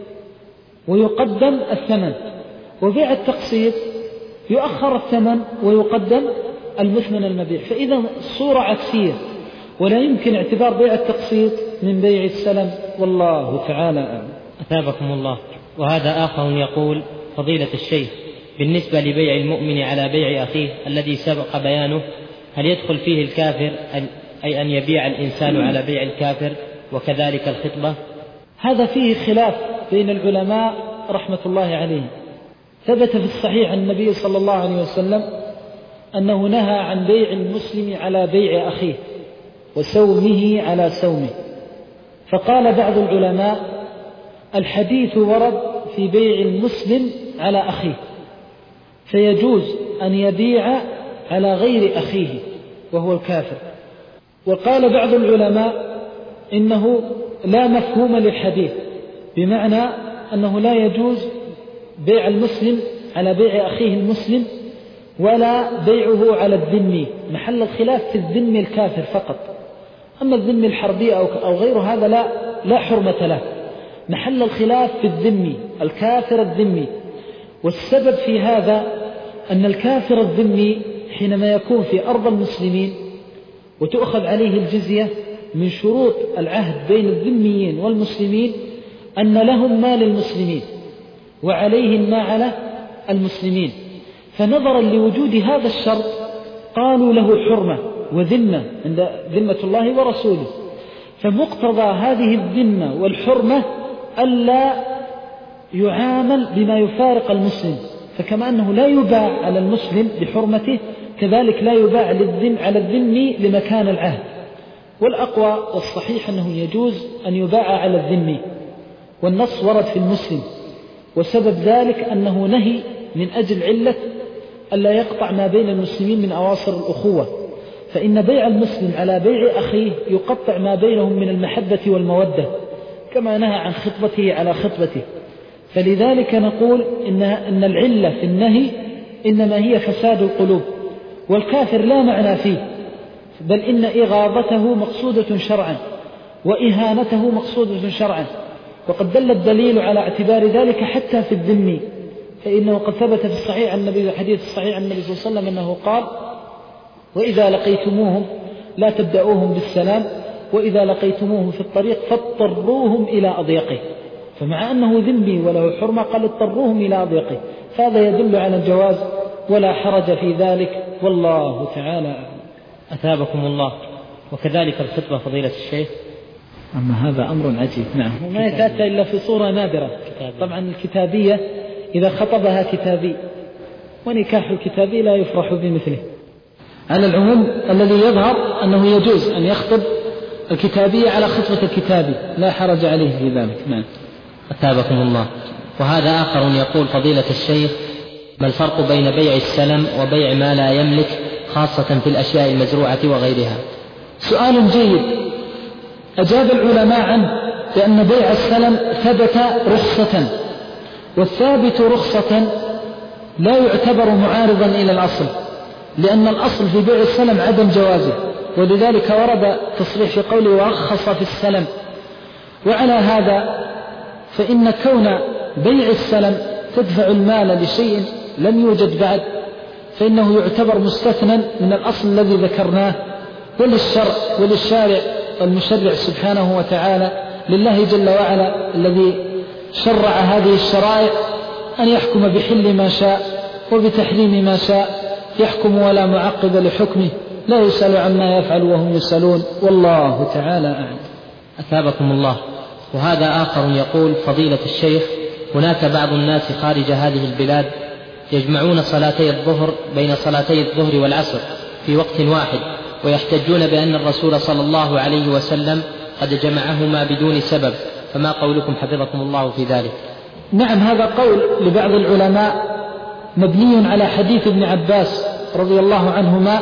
B: ويقدم الثمن، وبيع التقسيط يؤخر الثمن ويقدم المثمن المبيع، فإذا الصورة عكسية، ولا يمكن اعتبار بيع التقسيط من بيع السلم، والله تعالى أعلم.
A: أثابكم الله. وهذا آخر يقول: فضيلة الشيخ، بالنسبة لبيع المؤمن على بيع أخيه الذي سبق بيانه، هل يدخل فيه الكافر أي أن يبيع الإنسان على بيع الكافر وكذلك الخطبة؟
B: هذا فيه خلاف بين العلماء رحمة الله عليهم. ثبت في الصحيح عن النبي صلى الله عليه وسلم أنه نهى عن بيع المسلم على بيع أخيه وسومه على سومه. فقال بعض العلماء: الحديث ورد في بيع المسلم على أخيه، فيجوز أن يبيع على غير أخيه وهو الكافر. وقال بعض العلماء إنه لا مفهوم للحديث، بمعنى أنه لا يجوز بيع المسلم على بيع أخيه المسلم ولا بيعه على الذمي. محل الخلاف في الذمي الكافر فقط، أما الذمي الحربي أو غير هذا لا حرمة له. محل الخلاف في الذمي الكافر الذمي. والسبب في هذا أن الكافر الذمي حينما يكون في أرض المسلمين وتؤخذ عليه الجزية، من شروط العهد بين الذميين والمسلمين أن لهم ما للمسلمين وعليهم ما على المسلمين، فنظرا لوجود هذا الشرط قالوا له حرمة وذمة عند ذمة الله ورسوله. فمقتضى هذه الذمة والحرمة ألا يعامل بما يفارق المسلم، فكما أنه لا يباع على المسلم بحرمته، كذلك لا يباع على الذمي لمكان العهد. والأقوى والصحيح أنه يجوز أن يباع على الذمي، والنص ورد في المسلم، وسبب ذلك أنه نهي من أجل علة ألا يقطع ما بين المسلمين من أواصر الأخوة، فإن بيع المسلم على بيع أخيه يقطع ما بينهم من المحبة والمودة، كما نهى عن خطبته على خطبته. فلذلك نقول إن العلة في النهي إنما هي فساد القلوب، والكافر لا معنى فيه، بل إن إغاظته مقصودة شرعا وإهانته مقصودة شرعا. وقد دل الدليل على اعتبار ذلك حتى في الذمي، فإنه قد ثبت في الصحيح عن النبي، الحديث الصحيح عن النبي صلى الله عليه وسلم أنه قال: وإذا لقيتموهم لا تبدأوهم بالسلام، وإذا لقيتموهم في الطريق فاضطروهم إلى أضيقه. فمع أنه ذمي وله حرمة قال اضطروهم إلى أضيقه، فهذا يدل على الجواز ولا حرج في ذلك، والله تعالى.
A: أثابكم الله. وكذلك الخطبة فضيلة الشيخ.
B: أما هذا أمر عجيب. نعم، ما يتأتى إلا في صورة نادرة. طبعا الكتابية إذا خطبها كتابي، ونكاح الكتابي لا يفرح بمثله. على العموم الذي يظهر أنه يجوز أن يخطب الكتابية على خطبة الكتابي، لا حرج عليه في ذلك. نعم.
A: أثابكم الله. وهذا آخر يقول: فضيلة الشيخ، ما الفرق بين بيع السلم وبيع ما لا يملك، خاصة في الأشياء المزروعة وغيرها؟
B: سؤال جيد. أجاب العلماء عنه بأن بيع السلم ثبت رخصة، والثابت رخصة لا يعتبر معارضا إلى الأصل، لأن الأصل في بيع السلم عدم جوازه، ولذلك ورد تصريح في قوله: ورخص في السلم. وعلى هذا فإن كون بيع السلم تدفع المال لشيء لم يوجد بعد فإنه يعتبر مستثنى من الأصل الذي ذكرناه. وللشارع المشرع سبحانه وتعالى لله جل وعلا الذي شرع هذه الشرائع أن يحكم بحل ما شاء وبتحريم ما شاء، يحكم ولا معقب لحكمه، لا يسأل عما يفعل وهم يسألون، والله تعالى أعلم.
A: أثابكم الله. وهذا آخر يقول: فضيلة الشيخ، هناك بعض الناس خارج هذه البلاد يجمعون صلاتي الظهر بين صلاتي الظهر والعصر في وقت واحد، ويحتجون بأن الرسول صلى الله عليه وسلم قد جمعهما بدون سبب، فما قولكم حفظكم الله في ذلك؟
B: نعم، هذا قول لبعض العلماء مبني على حديث ابن عباس رضي الله عنهما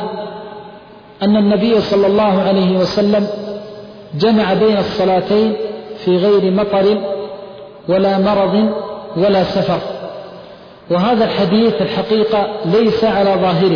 B: أن النبي صلى الله عليه وسلم جمع بين الصلاتين في غير مطر ولا مرض ولا سفر. وهذا الحديث الحقيقة ليس على ظاهره،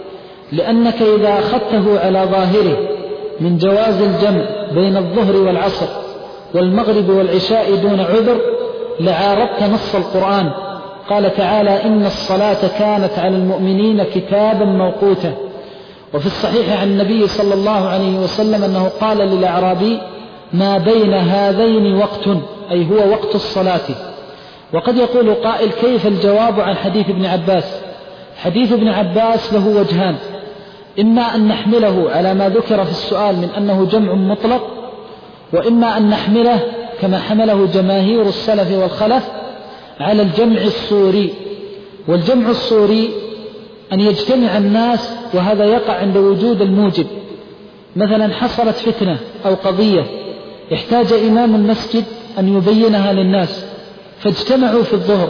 B: لأنك إذا أخذته على ظاهره من جواز الجمع بين الظهر والعصر والمغرب والعشاء دون عذر لعارضت نص القرآن. قال تعالى: إن الصلاة كانت على المؤمنين كتابا موقوتا. وفي الصحيح عن النبي صلى الله عليه وسلم أنه قال للأعرابي: ما بين هذين وقت، أي هو وقت الصلاة. وقد يقول قائل: كيف الجواب عن حديث ابن عباس؟ حديث ابن عباس له وجهان: إما أن نحمله على ما ذكر في السؤال من أنه جمع مطلق، وإما أن نحمله كما حمله جماهير السلف والخلف على الجمع الصوري. والجمع الصوري أن يجتمع الناس، وهذا يقع عند وجود الموجب. مثلا حصلت فتنة أو قضية يحتاج إمام المسجد أن يبينها للناس، فاجتمعوا في الظهر،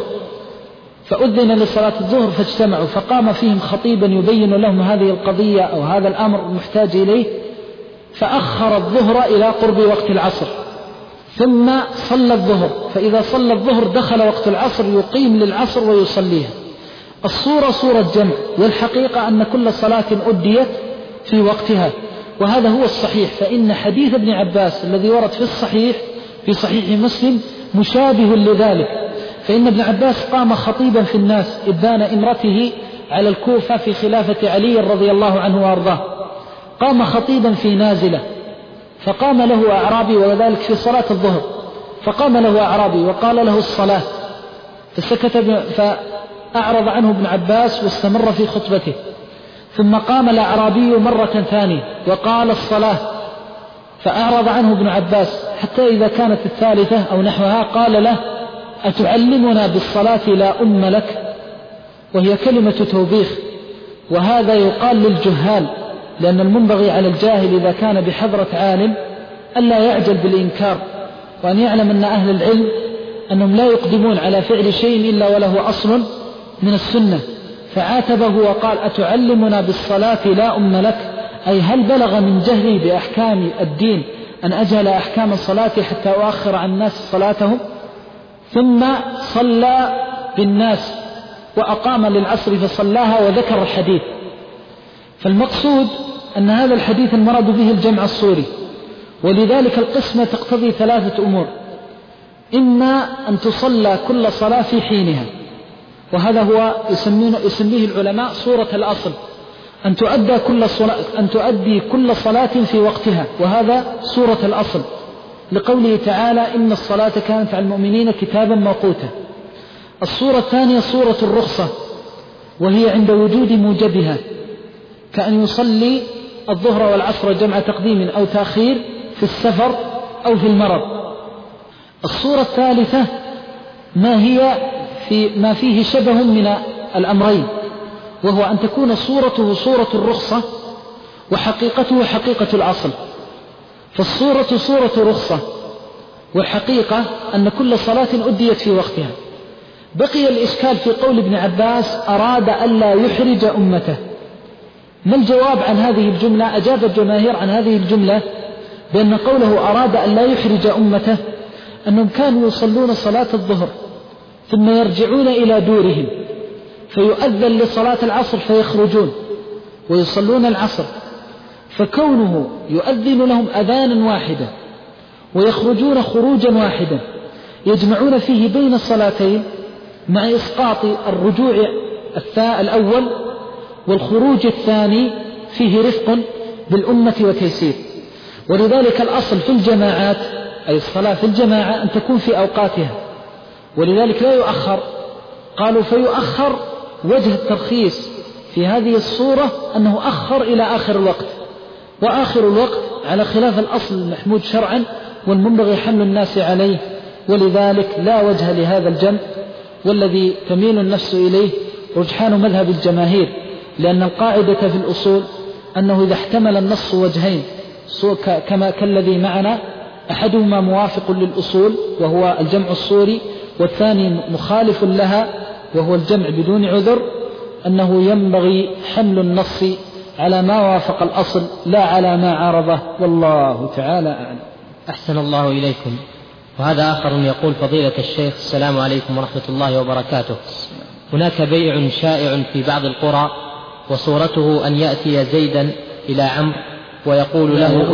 B: فأذن لصلاة الظهر فاجتمعوا، فقام فيهم خطيبا يبين لهم هذه القضية أو هذا الأمر المحتاج إليه، فأخر الظهر إلى قرب وقت العصر، ثم صلى الظهر، فإذا صلى الظهر دخل وقت العصر يقيم للعصر ويصليها. الصورة صورة جمع، والحقيقة أن كل صلاة أديت في وقتها، وهذا هو الصحيح. فإن حديث ابن عباس الذي ورد في صحيح مسلم مشابه لذلك. فإن ابن عباس قام خطيبا في الناس إبان إمرته على الكوفة في خلافة علي رضي الله عنه وأرضاه، قام خطيبا في نازلة، فقام له أعرابي، وذلك في صلاة الظهر، فقام له أعرابي وقال له الصلاة، فسكت فأعرض عنه ابن عباس واستمر في خطبته. ثم قام الأعرابي مرة ثانية وقال الصلاة، فأعرض عنه ابن عباس، حتى إذا كانت الثالثة أو نحوها قال له: أتعلمنا بالصلاة لا أم لك؟ وهي كلمة توبيخ، وهذا يقال للجهال، لأن المنبغي على الجاهل إذا كان بحضرة عالم ألا يعجل بالإنكار، وأن يعلم أن أهل العلم أنهم لا يقدمون على فعل شيء إلا وله أصل من السنة. فعاتبه وقال: أتعلمنا بالصلاة لا أم لك؟ أي هل بلغ من جهلي بأحكام الدين أن أجهل أحكام الصلاة حتى أؤخر عن الناس صلاتهم؟ ثم صلى بالناس وأقام للعصر فصلاها وذكر الحديث. فالمقصود أن هذا الحديث المراد به الجمع الصوري، ولذلك القسمة تقتضي ثلاثة أمور: إما أن تصلى كل صلاة في حينها، وهذا هو يسميه العلماء صورة الأصل، أن تؤدي كل صلاة في وقتها، وهذا صورة الأصل، لقوله تعالى: إن الصلاة كانت على المؤمنين كتابا موقوتا. الصورة الثانية صورة الرخصة، وهي عند وجود موجبها، كأن يصلي الظهر والعصر جمع تقديم أو تأخير في السفر أو في المرض. الصورة الثالثة ما فيه شبه من الأمرين، وهو أن تكون صورته صورة الرخصة وحقيقته حقيقة الأصل. فالصورة صورة رخصة، والحقيقة أن كل صلاة أديت في وقتها. بقي الإشكال في قول ابن عباس: أراد ألا يحرج أمته. ما الجواب عن هذه الجملة؟ أجاب الجماهير عن هذه الجملة بأن قوله أراد ألا يحرج أمته أنهم كانوا يصلون صلاة الظهر ثم يرجعون إلى دورهم فيؤذن لصلاة العصر فيخرجون ويصلون العصر، فكونه يؤذن لهم أذانا واحدا ويخرجون خروجا واحدا يجمعون فيه بين الصلاتين مع إسقاط الرجوع الأول والخروج الثاني فيه رفق بالأمة وتيسير. ولذلك الأصل في الجماعات أي الصلاة في الجماعة أن تكون في أوقاتها، ولذلك لا يؤخر. قالوا فيؤخر وجه الترخيص في هذه الصورة أنه أخر إلى آخر الوقت، وآخر الوقت على خلاف الأصل المحمود شرعا والمنبغي حمل الناس عليه، ولذلك لا وجه لهذا الجمع، والذي تميل النفس إليه رجحان مذهب الجماهير، لأن القاعدة في الأصول أنه إذا احتمل النص وجهين كما كالذي معنا، أحدهما موافق للأصول وهو الجمع الصوري، والثاني مخالف لها وهو الجمع بدون عذر، أنه ينبغي حمل النص على ما وافق الأصل لا على ما عارضه، والله تعالى أعلم.
A: أحسن الله إليكم. وهذا آخر يقول: فضيلة الشيخ، السلام عليكم ورحمة الله وبركاته. هناك بيع شائع في بعض القرى وصورته أن يأتي زيدا إلى عمرو ويقول له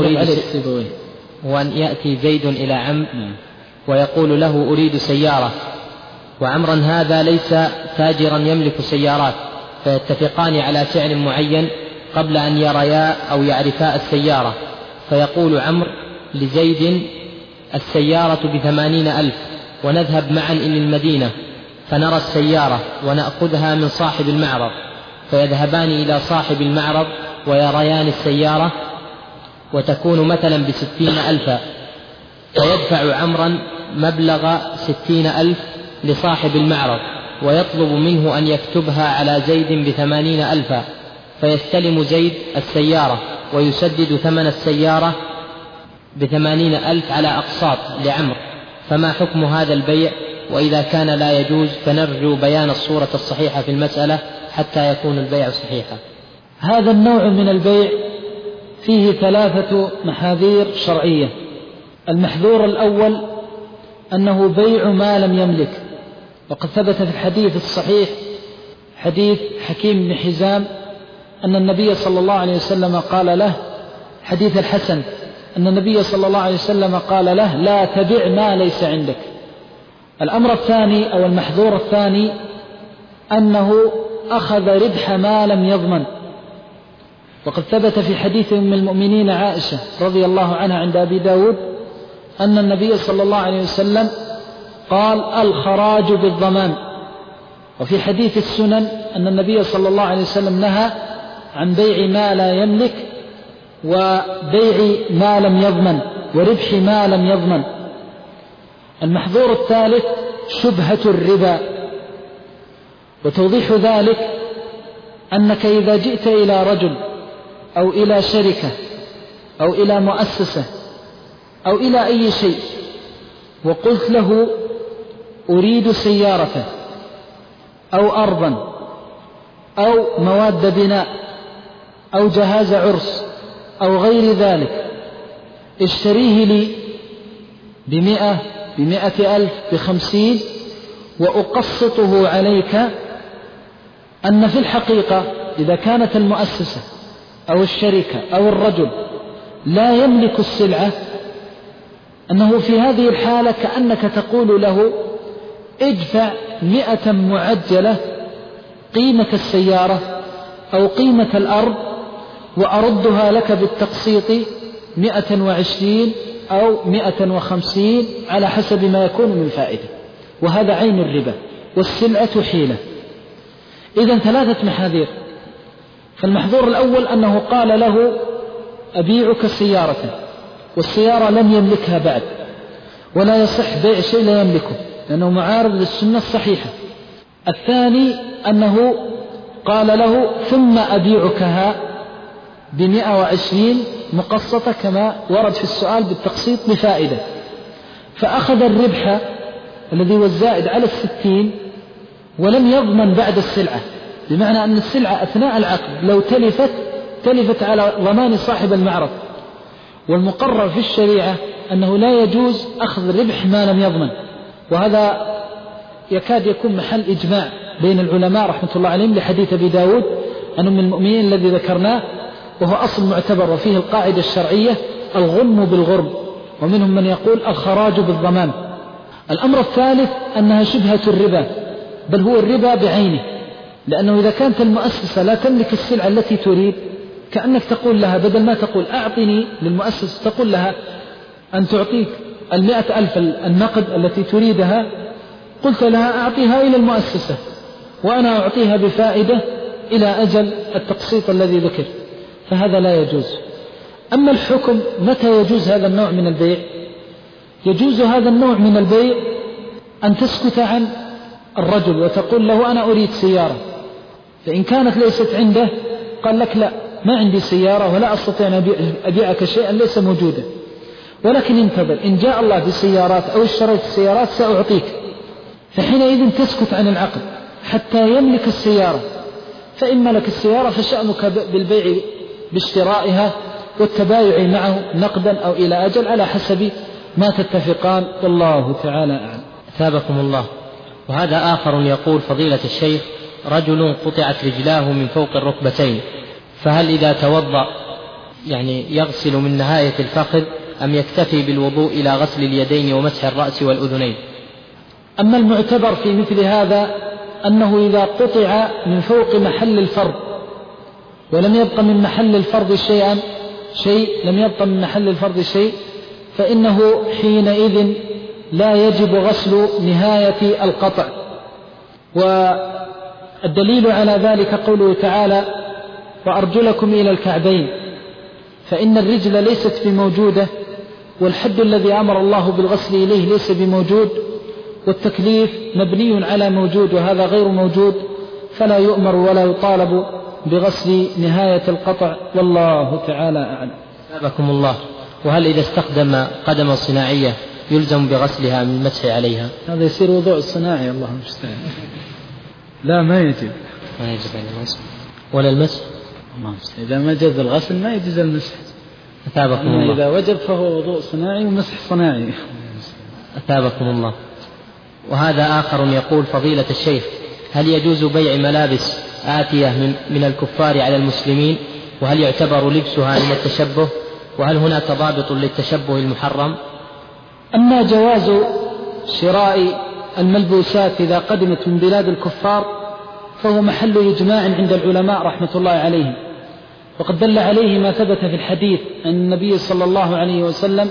A: ويقول له أريد سيارة، وعمرا هذا ليس تاجرا يملك سيارات، فيتفقان على سعر معين قبل أن يريا أو يعرفا السيارة، فيقول عمرو لزيد: السيارة ب80,000 ونذهب معا إلى المدينة فنرى السيارة ونأخذها من صاحب المعرض، فيذهبان إلى صاحب المعرض ويريان السيارة وتكون مثلا ب60,000، فيدفع عمرا مبلغ 60,000 لصاحب المعرض ويطلب منه أن يكتبها على زيد ب80,000، فيستلم زيد السيارة ويسدد ثمن السيارة ب80,000 على أقساط لعمرو، فما حكم هذا البيع؟ وإذا كان لا يجوز فنرجو بيان الصورة الصحيحة في المسألة حتى يكون البيع صحيحا.
B: هذا النوع من البيع فيه 3 محاذير شرعية. المحذور الأول أنه بيع ما لم يملك، وقد ثبت في الحديث الصحيح حديث حكيم بن حزام أن النبي صلى الله عليه وسلم قال له، حديث الحسن، أن النبي صلى الله عليه وسلم قال له: لا تبع ما ليس عندك. الأمر الثاني أو المحذور الثاني أنه أخذ ربح ما لم يضمن، وقد ثبت في حديث أم المؤمنين عائشة رضي الله عنها عند أبي داود أن النبي صلى الله عليه وسلم قال: الخراج بالضمان. وفي حديث السنن أن النبي صلى الله عليه وسلم نهى عن بيع ما لا يملك وبيع ما لم يضمن وربح ما لم يضمن. المحظور الثالث شبهة الربا، وتوضيح ذلك أنك إذا جئت إلى رجل أو إلى شركة أو إلى مؤسسة أو إلى أي شيء وقلت له: أريد سيارة أو أرضا أو مواد بناء أو جهاز عرس أو غير ذلك، اشتريه لي ب100,000 ب50 وأقسطه عليك، أن في الحقيقة إذا كانت المؤسسة أو الشركة أو الرجل لا يملك السلعة، أنه في هذه الحالة كأنك تقول له: ادفع 100 معجلة قيمة السيارة أو قيمة الأرض وأردها لك بالتقسيط 120 أو 150 على حسب ما يكون من فائدة، وهذا عين الربا، والسلعة حيلة. إذن 3 محاذير. فالمحذور الأول أنه قال له: أبيعك سيارة، والسيارة لم يملكها بعد، ولا يصح بيع شيء لا يملكه لأنه معارض للسنة الصحيحة. الثاني أنه قال له: ثم أبيعكها ب120 مقسطة كما ورد في السؤال بالتقسيط بفائدة، فأخذ الربح الذي هو الزائد على 60 ولم يضمن بعد السلعة، بمعنى أن السلعة أثناء العقد لو تلفت على ضمان صاحب المعرض. والمقرر في الشريعة أنه لا يجوز أخذ ربح ما لم يضمن، وهذا يكاد يكون محل إجماع بين العلماء رحمة الله عليهم لحديث أبي داود عن أم المؤمنين الذي ذكرناه، وهو أصل معتبر، وفيه القاعدة الشرعية: الغنم بالغرم، ومنهم من يقول: الخراج بالضمان. الأمر الثالث أنها شبهة الربا، بل هو الربا بعينه، لأنه إذا كانت المؤسسة لا تملك السلعة التي تريد، كأنك تقول لها بدل ما تقول أعطني للمؤسسة، تقول لها أن تعطيك 100,000 النقد التي تريدها، قلت لها أعطيها إلى المؤسسة وأنا أعطيها بفائدة إلى أجل التقسيط الذي ذكر، فهذا لا يجوز. أما الحكم متى يجوز هذا النوع من البيع؟ يجوز هذا النوع من البيع أن تسكت عن الرجل وتقول له أنا أريد سيارة، فإن كانت ليست عنده قال لك لا، ما عندي سيارة ولا أستطيع أن أبيعك شيئا ليس موجودا، ولكن انتظر إن جاء الله بسيارات أو اشتريت السيارات سأعطيك، فحينئذ تسكت عن العقد حتى يملك السيارة، فإن ملك السيارة فشأنك بالبيع باشترائها والتبايع معه نقدا أو إلى أجل على حسب ما تتفقان، والله تعالى أعلم.
A: أثابكم الله. وهذا آخر يقول فضيلة الشيخ رجل قطعت رجلاه من فوق الركبتين، فهل إذا توضأ يعني يغسل من نهاية الفخذ أم يكتفي بالوضوء إلى غسل اليدين ومسح الرأس والأذنين؟
B: أما المعتبر في مثل هذا أنه إذا قطع من فوق محل الفرض ولم يبق من محل الفرض لم يبق من محل الفرض شيء، فإنه حينئذ لا يجب غسل نهاية القطع. والدليل على ذلك قوله تعالى وأرجلكم إلى الكعبين، فإن الرجل ليست بموجودة، والحد الذي أمر الله بالغسل إليه ليس بموجود، والتكليف مبني على موجود وهذا غير موجود، فلا يؤمر ولا يطالب بغسل نهاية القطع، والله تعالى أعلم.
A: أثابكم الله. وهل إذا استخدم قدما صناعية يلزم بغسلها من المسح عليها؟
B: هذا يصير وضوء الصناعي، الله المستعان. لا ما يجب
A: المسح ولا المسح،
B: إذا ما جاز الغسل ما يجوز المسح.
A: أثابكم الله.
B: إذا وجب فهو وضوء صناعي ومسح صناعي.
A: أثابكم الله. وهذا آخر يقول فضيلة الشيخ هل يجوز بيع ملابس آتية من الكفار على المسلمين، وهل يعتبر لبسها من التشبه، وهل هناك ضابط للتشبه المحرم؟
B: أما جواز شراء الملبوسات إذا قدمت من بلاد الكفار فهو محل إجماع عند العلماء رحمة الله عليهم، وقد دل عليه ما ثبت في الحديث عن النبي صلى الله عليه وسلم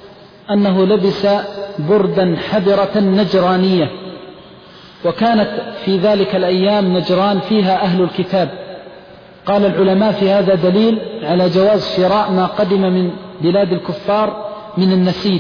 B: أنه لبس بردا حبرة نجرانية، وكانت في ذلك الأيام نجران فيها أهل الكتاب. قال العلماء في هذا دليل على جواز شراء ما قدم من بلاد الكفار من النسيج.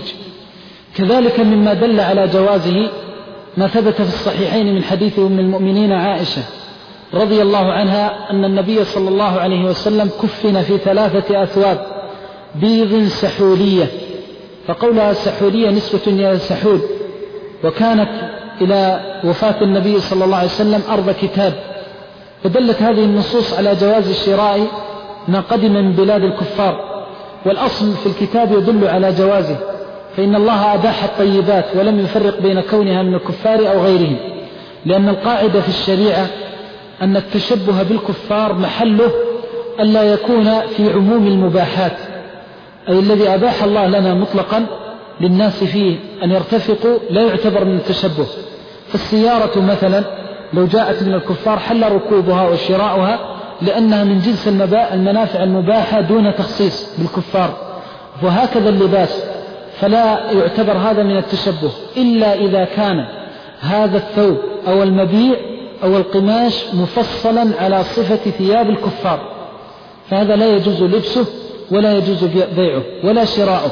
B: كذلك مما دل على جوازه ما ثبت في الصحيحين من حديث أم المؤمنين عائشة رضي الله عنها أن النبي صلى الله عليه وسلم كفن في 3 أثواب بيض سحولية، فقولها سحولية نسبة إلى سحول، وكانت إلى وفاة النبي صلى الله عليه وسلم 4 كتاب، فدلت هذه النصوص على جواز شراء ما قدم من بلاد الكفار، والأصل في الكتاب يدل على جوازه، فإن الله أباح الطيبات ولم يفرق بين كونها من الكفار أو غيرهم، لأن القاعدة في الشريعة أن التشبه بالكفار محله ألا يكون في عموم المباحات، أي الذي أباح الله لنا مطلقا للناس فيه أن يرتفقوا لا يعتبر من التشبه. فالسيارة مثلا لو جاءت من الكفار حل ركوبها وشراؤها لأنها من جنس المنافع المباحة دون تخصيص بالكفار، وهكذا اللباس، فلا يعتبر هذا من التشبه إلا إذا كان هذا الثوب أو المبيع أو القماش مفصلا على صفة ثياب الكفار، فهذا لا يجوز لبسه ولا يجوز بيعه ولا شراؤه،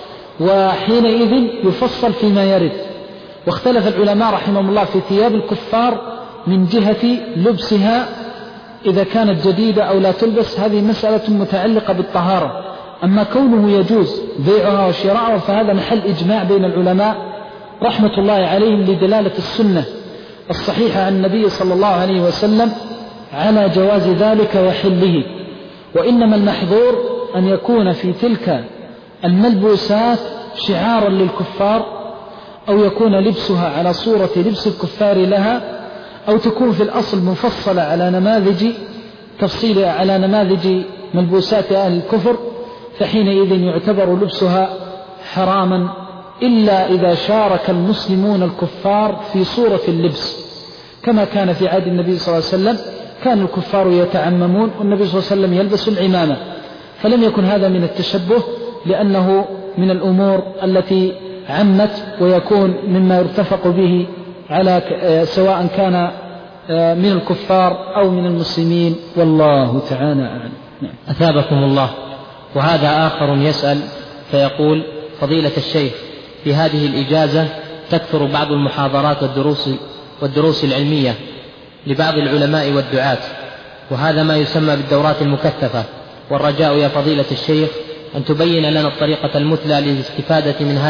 B: وحينئذ يفصل فيما يرد. واختلف العلماء رحمهم الله في ثياب الكفار من جهة لبسها إذا كانت جديدة أو لا تلبس، هذه مسألة متعلقة بالطهارة. أما كونه يجوز بيعها وشراؤها فهذا محل إجماع بين العلماء رحمة الله عليهم لدلالة السنة الصحيحة عن النبي صلى الله عليه وسلم على جواز ذلك وحله. وإنما المحظور أن يكون في تلك الملبوسات شعارا للكفار، أو يكون لبسها على صورة لبس الكفار لها، أو تكون في الأصل مفصلة على نماذج تفصيل على نماذج ملبوسات أهل الكفر، فحينئذ يعتبر لبسها حراما إلا إذا شارك المسلمون الكفار في صورة اللبس، كما كان في عهد النبي صلى الله عليه وسلم، كان الكفار يتعممون والنبي صلى الله عليه وسلم يلبس العمامة، فلم يكن هذا من التشبه لأنه من الأمور التي عمت ويكون مما يرتفق به على سواء كان من الكفار أو من المسلمين، والله تعالى أعلم.
A: أثابكم الله. وهذا آخر يسأل فيقول: فضيلة الشيخ، في هذه الإجازة تكثر بعض المحاضرات والدروس العلمية لبعض العلماء والدعاة، وهذا ما يسمى بالدورات المكثفة، والرجاء يا فضيلة الشيخ أن تبين لنا الطريقة المثلى للاستفادة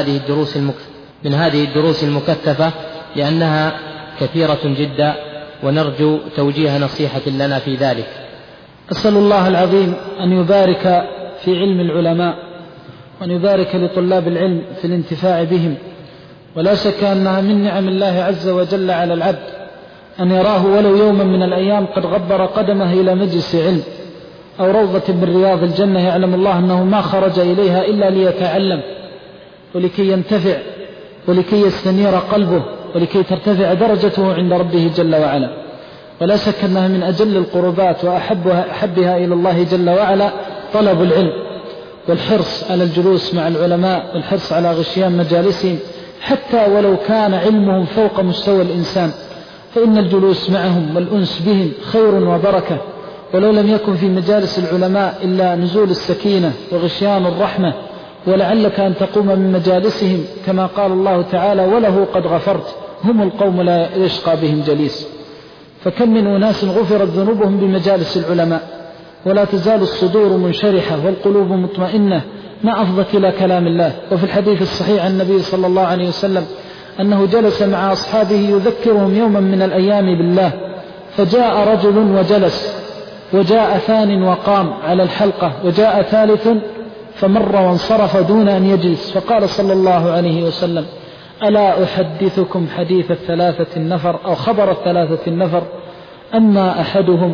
A: من هذه الدروس المكثفة، لأنها كثيرة جدا، ونرجو توجيه نصيحة لنا في ذلك.
B: أسأل الله العظيم أن يبارك في علم العلماء، وأن يبارك لطلاب العلم في الانتفاع بهم، ولا شك أنها من نعم الله عز وجل على العبد أن يراه ولو يوما من الأيام قد غبر قدمه إلى مجلس علم أو روضة من رياض الجنة، يعلم الله أنه ما خرج إليها إلا ليتعلم ولكي ينتفع ولكي يستنير قلبه ولكي ترتفع درجته عند ربه جل وعلا. ولا شك أنها من أجل القربات وأحبها إلى الله جل وعلا طلب العلم والحرص على الجلوس مع العلماء والحرص على غشيان مجالسهم، حتى ولو كان علمهم فوق مستوى الإنسان، فإن الجلوس معهم والأنس بهم خير وبركة. ولو لم يكن في مجالس العلماء إلا نزول السكينة وغشيان الرحمة، ولعلك أن تقوم من مجالسهم كما قال الله تعالى: وله قد غفرت، هم القوم لا يشقى بهم جليس. فكم من أناس غفرت ذنوبهم بمجالس العلماء، ولا تزال الصدور منشرحة والقلوب مطمئنة ما أفضت إلى كلام الله. وفي الحديث الصحيح عن النبي صلى الله عليه وسلم أنه جلس مع أصحابه يذكرهم يوما من الأيام بالله، فجاء رجل وجلس، وجاء ثان وقام على الحلقة، وجاء ثالث فمر وانصرف دون أن يجلس، فقال صلى الله عليه وسلم: ألا أحدثكم حديث الثلاثة النفر أو خبر الثلاثة النفر، أما أحدهم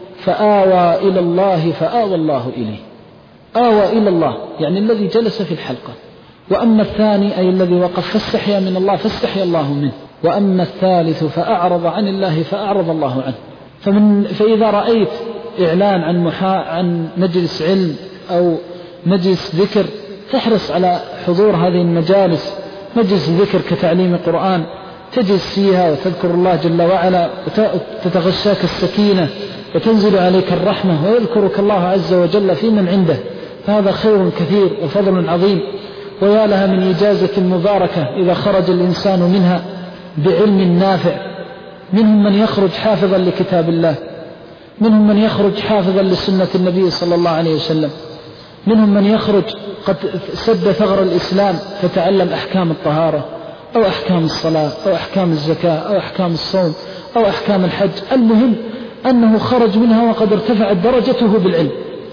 B: فآوى إلى الله فآوى الله إليه. آوى إلى الله يعني الذي جلس في الحلقة، وأما الثاني أي الذي وقف فاستحيا من الله فاستحيا الله منه، وأما الثالث فأعرض عن الله فأعرض الله عنه. فإذا رأيت إعلان عن مجلس علم أو مجلس ذكر تحرص على حضور هذه المجالس، مجلس ذكر كتعليم القرآن، تجلس فيها وتذكر الله جل وعلا وتتغشاك السكينة وتنزل عليك الرحمة ويذكرك الله عز وجل في من عنده، هذا خير كثير وفضل عظيم. ويا لها من إجازة مباركة إذا خرج الإنسان منها بعلم نافع. منهم من يخرج حافظا لكتاب الله، منهم من يخرج حافظا لسنة النبي صلى الله عليه وسلم، منهم من يخرج قد سد ثغر الإسلام فتعلم أحكام الطهارة أو أحكام الصلاة أو أحكام الزكاة أو أحكام الصوم أو أحكام الحج. المهم أنه خرج منها وقد ارتفعت درجته بالعلم.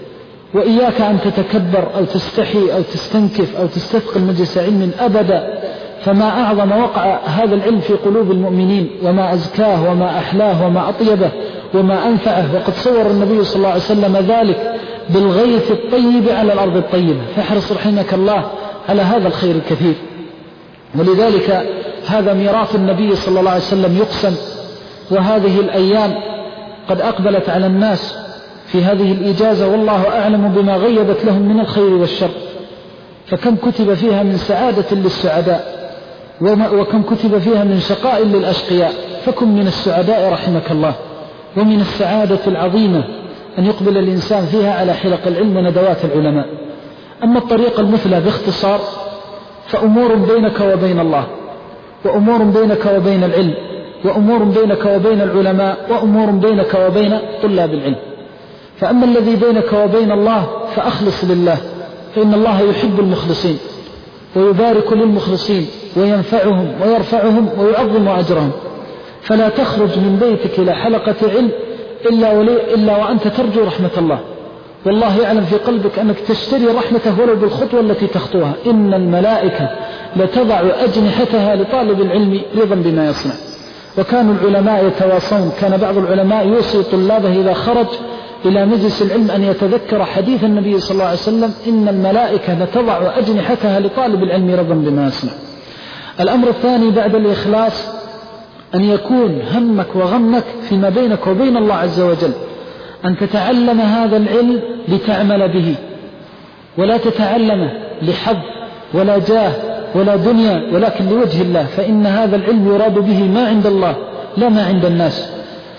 B: وإياك أن تتكبر أو تستحي أو تستنكف أو تستثقل مجلس علم أبدا، فما أعظم وقع هذا العلم في قلوب المؤمنين، وما أزكاه وما أحلاه وما أطيبه وما أنفعه. وقد صور النبي صلى الله عليه وسلم ذلك بالغيث الطيب على الأرض الطيبة، فاحرص رحمك الله على هذا الخير الكثير. ولذلك هذا ميراث النبي صلى الله عليه وسلم يقسم، وهذه الأيام قد أقبلت على الناس في هذه الإجازة والله أعلم بما غيبت لهم من الخير والشر، فكم كتب فيها من سعادة للسعداء وكم كتب فيها من شقاء للأشقياء، فكن من السعداء رحمك الله. ومن السعادة العظيمة أن يقبل الإنسان فيها على حلق العلم وندوات العلماء. أما الطريق المثلى باختصار فأمور بينك وبين الله، وأمور بينك وبين العلم، وأمور بينك وبين العلماء، وأمور بينك وبين طلاب العلم. فأما الذي بينك وبين الله فأخلص لله، فإن الله يحب المخلصين ويبارك للمخلصين وينفعهم ويرفعهم ويعظم أجرهم. فلا تخرج من بيتك إلى حلقة علم إلا وأنت ترجو رحمة الله، والله يعلم في قلبك أنك تشتري رحمته ولو بالخطوة التي تخطوها. إن الملائكة لتضع أجنحتها لطالب العلم رضا بما يصنع. وكانوا العلماء يتواصون، كان بعض العلماء يوصي طلابه إذا خرج إلى مجلس العلم أن يتذكر حديث النبي صلى الله عليه وسلم: إن الملائكة لتضع أجنحتها لطالب العلم رضا بما يصنع. الأمر الثاني بعد الإخلاص أن يكون همك وغمك فيما بينك وبين الله عز وجل، أن تتعلم هذا العلم لتعمل به، ولا تتعلمه لحظ ولا جاه ولا دنيا، ولكن لوجه الله، فإن هذا العلم يراد به ما عند الله لا ما عند الناس.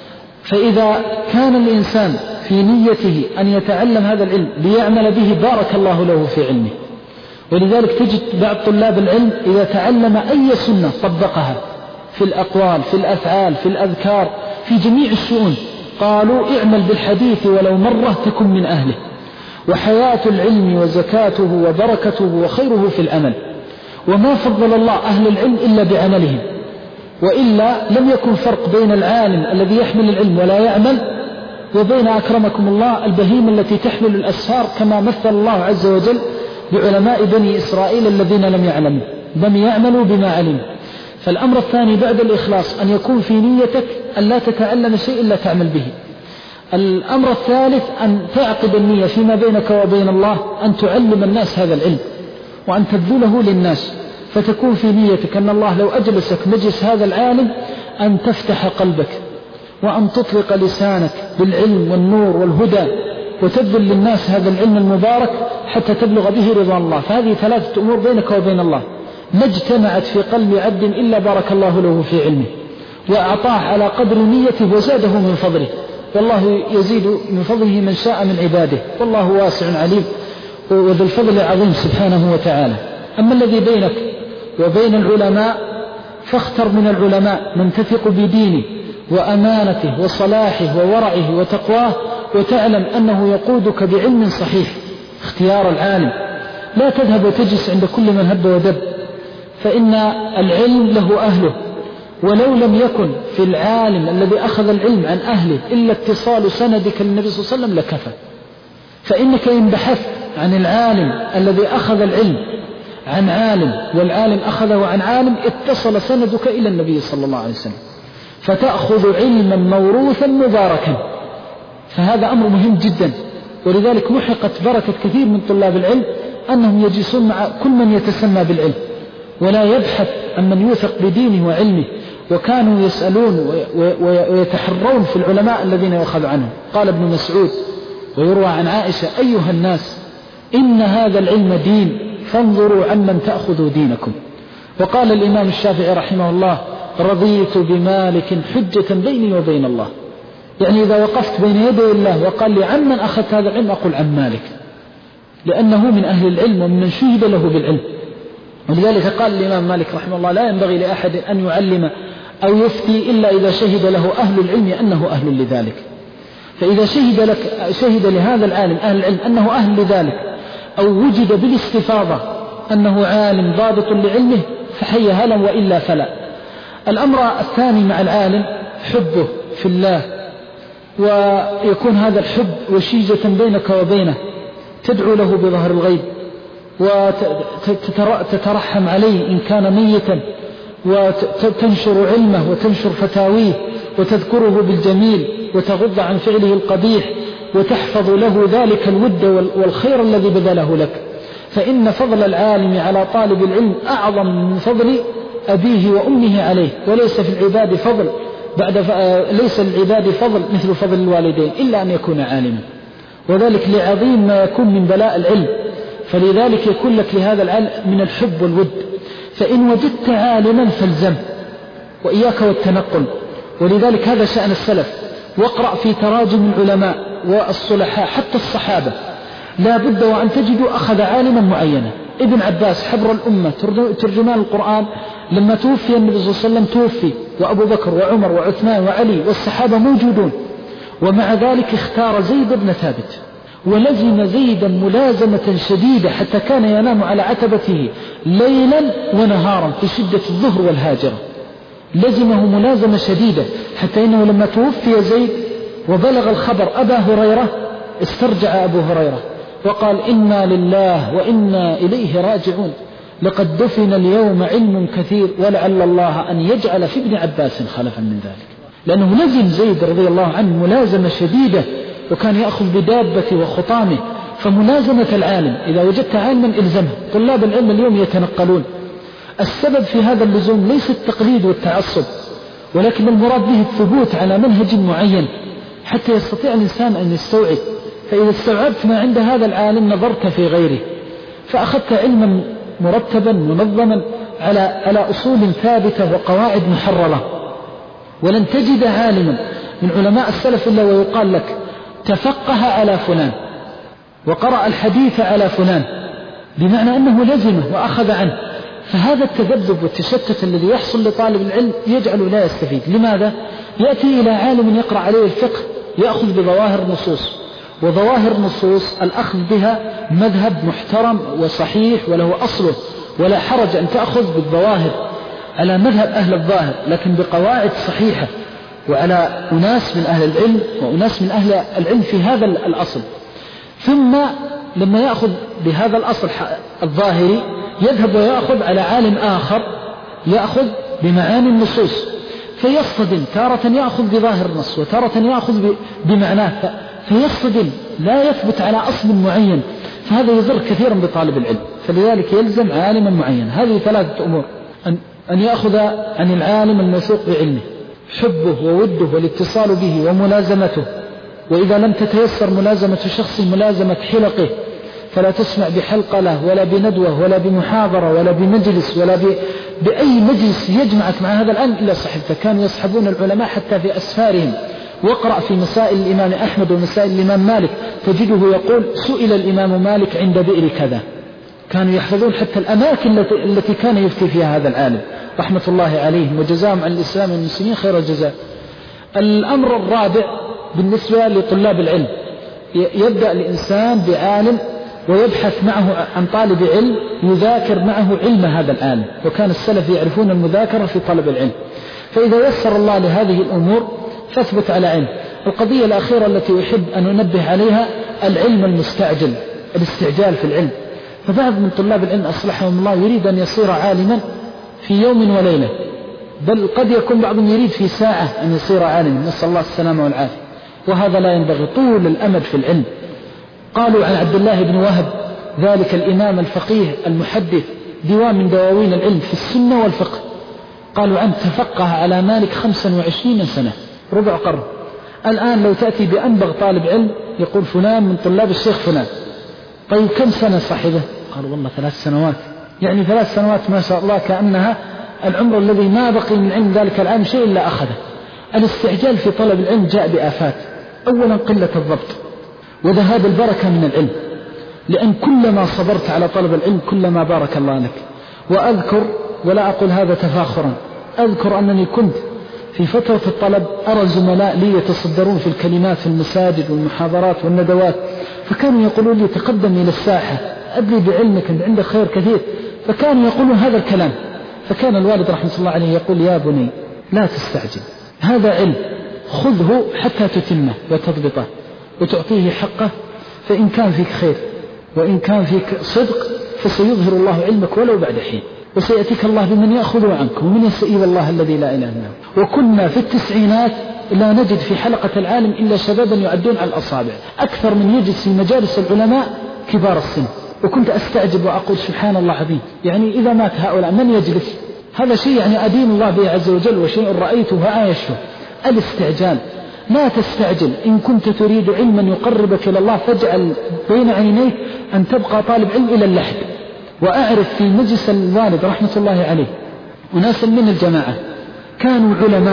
B: فإذا كان الإنسان في نيته أن يتعلم هذا العلم ليعمل به بارك الله له في علمه. ولذلك تجد بعض طلاب العلم إذا تعلم أي سنة طبقها في الأقوال في الأفعال في الأذكار في جميع الشؤون، قالوا اعمل بالحديث ولو مرة تكن من أهله. وحياة العلم وزكاته وبركته وخيره في العمل، وما فضل الله أهل العلم إلا بعملهم، وإلا لم يكن فرق بين العالم الذي يحمل العلم ولا يعمل وبين أكرمكم الله البهيمة التي تحمل الأسفار، كما مثل الله عز وجل بعلماء بني إسرائيل الذين لم يعملوا بما علموا. فالأمر الثاني بعد الإخلاص أن يكون في نيتك أن لا تتعلم شيء إلا تعمل به. الأمر الثالث أن تعقد النية فيما بينك وبين الله أن تعلم الناس هذا العلم وأن تبذله للناس، فتكون في نيتك أن الله لو أجلسك مجلس هذا العالم أن تفتح قلبك وأن تطلق لسانك بالعلم والنور والهدى وتبذل للناس هذا العلم المبارك حتى تبلغ به رضا الله. فهذه ثلاثة أمور بينك وبين الله ما اجتمعت في قلب عبد إلا بارك الله له في علمه وأعطاه على قدر نيته وزاده من فضله، والله يزيد من فضله من شاء من عباده، والله واسع عليم وذو الفضل العظيم سبحانه وتعالى. أما الذي بينك وبين العلماء فاختر من العلماء من تثق بدينه وأمانته وصلاحه وورعه وتقواه، وتعلم أنه يقودك بعلم صحيح. اختيار العالم، لا تذهب وتجلس عند كل من هب ودب، فإن العلم له أهله، ولو لم يكن في العالم الذي أخذ العلم عن أهله إلا اتصال سندك للنبي صلى الله عليه وسلم لكفى. فإنك إن بحثت عن العالم الذي أخذ العلم عن عالم والعالم أخذه عن عالم اتصل سندك إلى النبي صلى الله عليه وسلم، فتأخذ علما موروثا مباركا. فهذا أمر مهم جدا، ولذلك محقت بركة كثير من طلاب العلم أنهم يجلسون مع كل من يتسمى بالعلم ولا يبحث عن من يوثق بدينه وعلمه، وكانوا يسألون ويتحرون في العلماء الذين يؤخذ عنهم. قال ابن مسعود ويروى عن عائشة: أيها الناس إن هذا العلم دين فانظروا عمن تأخذوا دينكم. وقال الإمام الشافعي رحمه الله: رضيت بمالك حجة بيني وبين الله. يعني إذا وقفت بين يدي الله وقال لي عمن أخذت هذا العلم أقول عن مالك، لأنه من أهل العلم ومن شهد له بالعلم. ولذلك قال الإمام مالك رحمه الله: لا ينبغي لأحد أن يعلم أو يفتي إلا إذا شهد له أهل العلم أنه أهل لذلك. فإذا شهد لهذا العالم أهل العلم أنه أهل لذلك، أو وجد بالاستفاضة أنه عالم ضابط لعلمه، فحي هلا، وإلا فلا. الأمر الثاني مع العالم حبه في الله، ويكون هذا الحب وشيجة بينك وبينه، تدعو له بظهر الغيب وتترحم عليه إن كان ميتا، وتنشر علمه وتنشر فتاويه وتذكره بالجميل وتغض عن فعله القبيح، وتحفظ له ذلك الود والخير الذي بذله لك. فإن فضل العالم على طالب العلم أعظم من فضل أبيه وأمه عليه، وليس في العباد فضل ليس للعباد فضل مثل فضل الوالدين إلا أن يكون عالما، وذلك لعظيم ما يكون من بلاء العلم. فلذلك يكون لك لهذا العلم من الحب والود. فإن وجدت عالما فالزم وإياك والتنقل، ولذلك هذا شأن السلف. واقرأ في تراجم العلماء والصلحاء حتى الصحابة، لا بد وأن تجدوا أخذ عالما معينا. ابن عباس حبر الأمة ترجمان القرآن لما توفي النبي صلى الله عليه وسلم توفي، وأبو بكر وعمر وعثمان وعلي والصحابة موجودون، ومع ذلك اختار زيد بن ثابت ولزم زيدا ملازمة شديدة حتى كان ينام على عتبته ليلا ونهارا في شدة الظهر والهاجرة. لزمه ملازمة شديدة حتى إنه لما توفي زيد وبلغ الخبر أبا هريرة استرجع أبو هريرة وقال: إنا لله وإنا إليه راجعون، لقد دفن اليوم علم كثير ولعل الله أن يجعل في ابن عباس خلفا من ذلك. لأنه لزم زيد رضي الله عنه ملازمة شديدة، وكان يأخذ بدابته وخطامه. فملازمة العالم، إذا وجدت عالما إلزمه. طلاب العلم اليوم يتنقلون، السبب في هذا اللزوم ليس التقليد والتعصب، ولكن المراد به الثبوت على منهج معين حتى يستطيع الإنسان أن يستوعب. فإذا استوعبت ما عند هذا العالم نظرت في غيره، فأخذت علما مرتبا منظما على أصول ثابتة وقواعد محررة. ولن تجد عالما من علماء السلف إلا ويقال لك تفقه على فلان وقرأ الحديث على فلان، بمعنى أنه لزمه وأخذ عنه. فهذا التذبذب والتشتت الذي يحصل لطالب العلم يجعله لا يستفيد. لماذا؟ يأتي إلى عالم يقرأ عليه الفقه يأخذ بظواهر النصوص، وظواهر النصوص الأخذ بها مذهب محترم وصحيح وله أصله، ولا حرج أن تأخذ بالظواهر على مذهب أهل الظاهر، لكن بقواعد صحيحة وعلى أناس من أهل العلم وأناس من أهل العلم في هذا الأصل. ثم لما يأخذ بهذا الأصل الظاهري يذهب ويأخذ على عالم آخر يأخذ بمعاني النصوص، فيصطدم، تارة يأخذ بظاهر النص وتارة يأخذ بمعناه، فيصطدم لا يثبت على أصل معين، فهذا يضر كثيرا بطالب العلم. فلذلك يلزم عالما معين. هذه ثلاثة أمور: أن يأخذ عن العالم الموثوق بعلمه، حبه ووده والاتصال به وملازمته، وإذا لم تتيسر ملازمة شخص ملازمة حلقه، فلا تسمع بحلقة له ولا بندوة ولا بمحاضرة ولا بمجلس ولا بأي مجلس يجمعك مع هذا العلم إلا صحبته. كانوا يصحبون العلماء حتى في أسفارهم. واقرأ في مسائل الإمام أحمد ومسائل الإمام مالك تجده يقول: سئل الإمام مالك عند بئر كذا. كانوا يحفظون حتى الأماكن التي كان يفتي فيها هذا العالم رحمة الله عليهم، وجزاهم عن الإسلام والمسلمين خير الجزاء. الأمر الرابع بالنسبة لطلاب العلم: يبدأ الإنسان بعالم ويبحث معه عن طالب علم يذاكر معه علم هذا العالم، وكان السلف يعرفون المذاكرة في طلب العلم. فإذا يسر الله لهذه الأمور فاثبت على علم. القضية الأخيرة التي أحب أن أنبه عليها: العلم المستعجل، الاستعجال في العلم. فبعض من طلاب العلم أصلحهم الله يريد أن يصير عالما في يوم وليلة، بل قد يكون بعضهم يريد في ساعة أن يصير عالما، نسأل الله السلامة والعافية، وهذا لا ينبغي. طول الأمد في العلم. قالوا عن عبد الله بن وهب ذلك الإمام الفقيه المحدث ديوان من دواوين العلم في السنة والفقه، قالوا عنه: تفقه على مالك 25 سنة، ربع قرن. الآن لو تأتي بأنبغ طالب علم يقول فلان من طلاب الشيخ فلان، طيب كم سنة صاحبه؟ قالوا والله 3 سنوات. يعني 3 سنوات ما شاء الله كأنها العمر الذي ما بقي من علم ذلك العام شيء إلا أخذه. الاستعجال في طلب العلم جاء بآفات: أولا قلة الضبط وذهاب البركة من العلم، لأن كلما صبرت على طلب العلم كلما بارك الله لك. وأذكر، ولا أقول هذا تفاخرا، أذكر أنني كنت في فترة الطلب أرى زملاء لي يتصدرون في الكلمات في المساجد والمحاضرات والندوات، فكانوا يقولون لي: تقدم إلى الساحة، أدري بعلمك أن عندك خير كثير. فكانوا يقولون هذا الكلام. فكان الوالد رحمة الله عليه يقول: يا بني لا تستعجل، هذا علم، خذه حتى تتمه وتضبطه وتعطيه حقه، فإن كان فيك خير وإن كان فيك صدق فسيظهر الله علمك ولو بعد حين، وسيأتيك الله بمن يأخذ عنك ومن يستئذ الله الذي لا إله إلا هو. وكنا في التسعينات لا نجد في حلقة العالم إلا شبابا يعدون على الأصابع، أكثر من يجد في مجالس العلماء كبار السن. وكنت أستعجب وأقول: سبحان الله عظيم، يعني إذا مات هؤلاء من يجلس؟ هذا شيء يعني أدين الله به عز وجل، وشيء رأيته وعايشه. الاستعجال، لا تستعجل. إن كنت تريد علما يقربك إلى الله فاجعل بين عينيك أن تبقى طالب علم إلى اللحد. وأعرف في مجلس الوالد رحمة الله عليه وناس من الجماعة كانوا علماء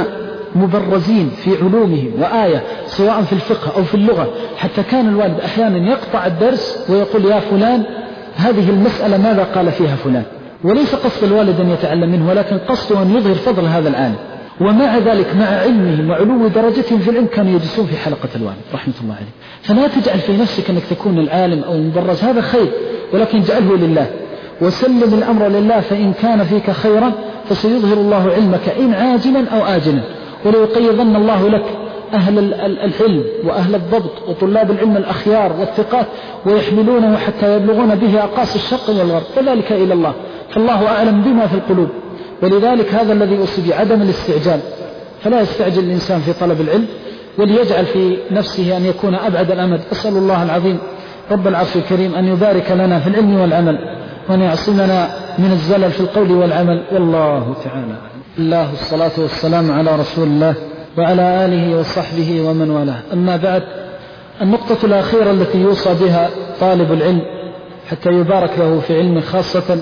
B: مبرزين في علومهم وآية، سواء في الفقه أو في اللغة، حتى كان الوالد أحيانا يقطع الدرس ويقول: يا فلان هذه المسألة ماذا قال فيها فلان؟ وليس قصد الوالد أن يتعلم منه، ولكن قصده أن يظهر فضل هذا العالم. ومع ذلك مع علمهم وعلو درجتهم في العلم كانوا يجلسون في حلقة الوالد رحمة الله عليه. فلا تجعل في نفسك أنك تكون العالم أو المبرز، هذا خير، ولكن اجعله لله وسلم الأمر لله، فإن كان فيك خيرا فسيظهر الله علمك إن عاجلا أو آجلا. وليقيضن الله لك أهل العلم وأهل الضبط وطلاب العلم الأخيار والثقات، ويحملونه حتى يبلغون به أقاصي الشرق والغرب، وذلك إلى الله، فالله أعلم بما في القلوب. ولذلك هذا الذي أصيب عدم الاستعجال، فلا يستعجل الإنسان في طلب العلم، وليجعل في نفسه أن يكون أبعد الأمد. أسأل الله العظيم رب العرش الكريم أن يبارك لنا في العلم والعمل، وأن يعصمنا من الزلل في القول والعمل، والله تعالى الله. الصلاة والسلام على رسول الله وعلى آله وصحبه ومن والاه. أما بعد، النقطة الأخيرة التي يوصى بها طالب العلم حتى يبارك له في علمه، خاصة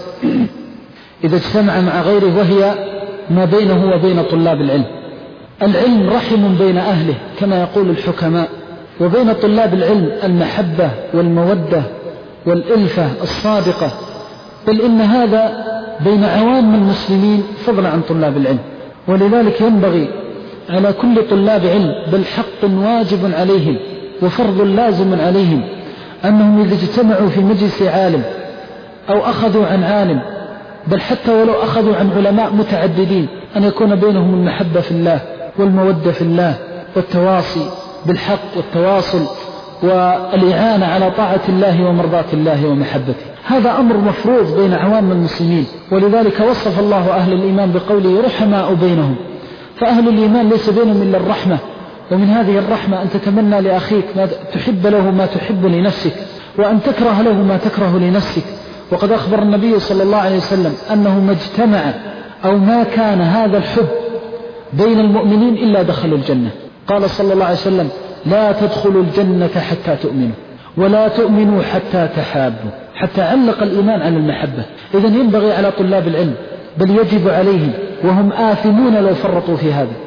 B: إذا اجتمع مع غيره، وهي ما بينه وبين طلاب العلم. العلم رحم بين أهله كما يقول الحكماء، وبين طلاب العلم المحبة والمودة والإلفة الصادقة، بل إن هذا بين عوام المسلمين فضلا عن طلاب العلم. ولذلك ينبغي على كل طلاب علم، بل حق واجب عليهم وفرض لازم عليهم، أنهم إذا اجتمعوا في مجلس عالم أو أخذوا عن عالم، بل حتى ولو أخذوا عن علماء متعددين، أن يكون بينهم المحبة في الله والمودة في الله والتواصي بالحق والتواصل والإعانة على طاعة الله ومرضاة الله ومحبته. هذا أمر مفروض بين عوام المسلمين، ولذلك وصف الله أهل الإيمان بقوله رحماء بينهم. فأهل الإيمان ليس بينهم إلا الرحمة، ومن هذه الرحمة أن تتمنى لأخيك ما تحب له ما تحب لنفسك، وأن تكره له ما تكره لنفسك. وقد أخبر النبي صلى الله عليه وسلم أنه ما اجتمع أو ما كان هذا الحب بين المؤمنين إلا دخلوا الجنة. قال صلى الله عليه وسلم لا تدخلوا الجنة حتى تؤمنوا ولا تؤمنوا حتى تحابوا، حتى علق الإيمان على المحبة. إذن ينبغي على طلاب العلم، بل يجب عليهم وهم آثمون لو فرطوا في هذا،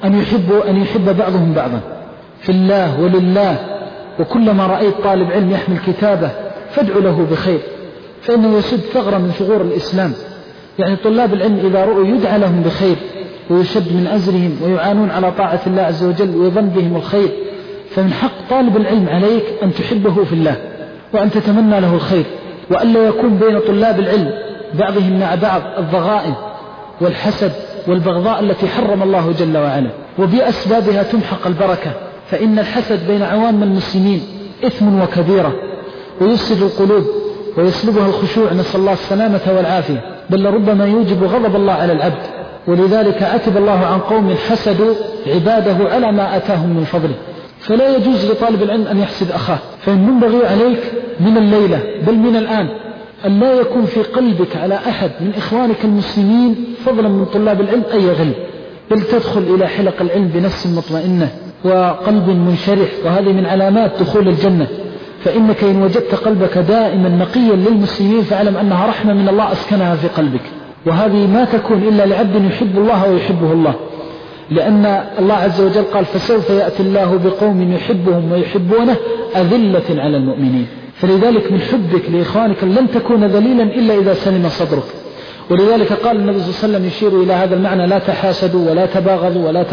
B: أن يحب بعضهم بعضا في الله ولله. وكلما رأيت طالب علم يحمل كتابه فادعوا له بخير، فإنه يسد ثغرة من ثغور الإسلام. يعني طلاب العلم إذا رؤوا يدعى لهم بخير ويشد من أزرهم ويعانون على طاعة الله عز وجل ويظن بهم الخير، فمن حق طالب العلم عليك أن تحبه في الله وأن تتمنى له الخير، وألا يكون بين طلاب العلم بعضهم مع بعض الضغائن والحسد والبغضاء التي حرم الله جل وعلا، وبأسبابها تمحق البركة. فإن الحسد بين عوام المسلمين إثم وكبيرة، ويفسد القلوب ويسلبها الخشوع، نسأل الله السلامة والعافية، بل لربما يوجب غضب الله على العبد. ولذلك عتب الله عن قوم حسدوا عباده على ما أتاهم من فضله. فلا يجوز لطالب العلم أن يحسد أخاه، فينبغي عليك من الليلة بل من الآن أن لا يكون في قلبك على أحد من إخوانك المسلمين فضلا من طلاب العلم أي غل، بل تدخل إلى حلق العلم بنفس مطمئنة وقلب منشرح، وهذه من علامات دخول الجنة. فإنك إن وجدت قلبك دائما نقيا للمسلمين فاعلم أنها رحمة من الله أسكنها في قلبك، وهذه ما تكون إلا لعبد يحب الله ويحبه الله، لأن الله عز وجل قال فسوف يأتي الله بقوم يحبهم ويحبونه أذلة على المؤمنين. فلذلك من حبك لإخوانك لن تكون ذليلا إلا إذا سلم صدرك. ولذلك قال النبي صلى الله عليه وسلم يشير إلى هذا المعنى لا تحاسدوا ولا تباغضوا ولا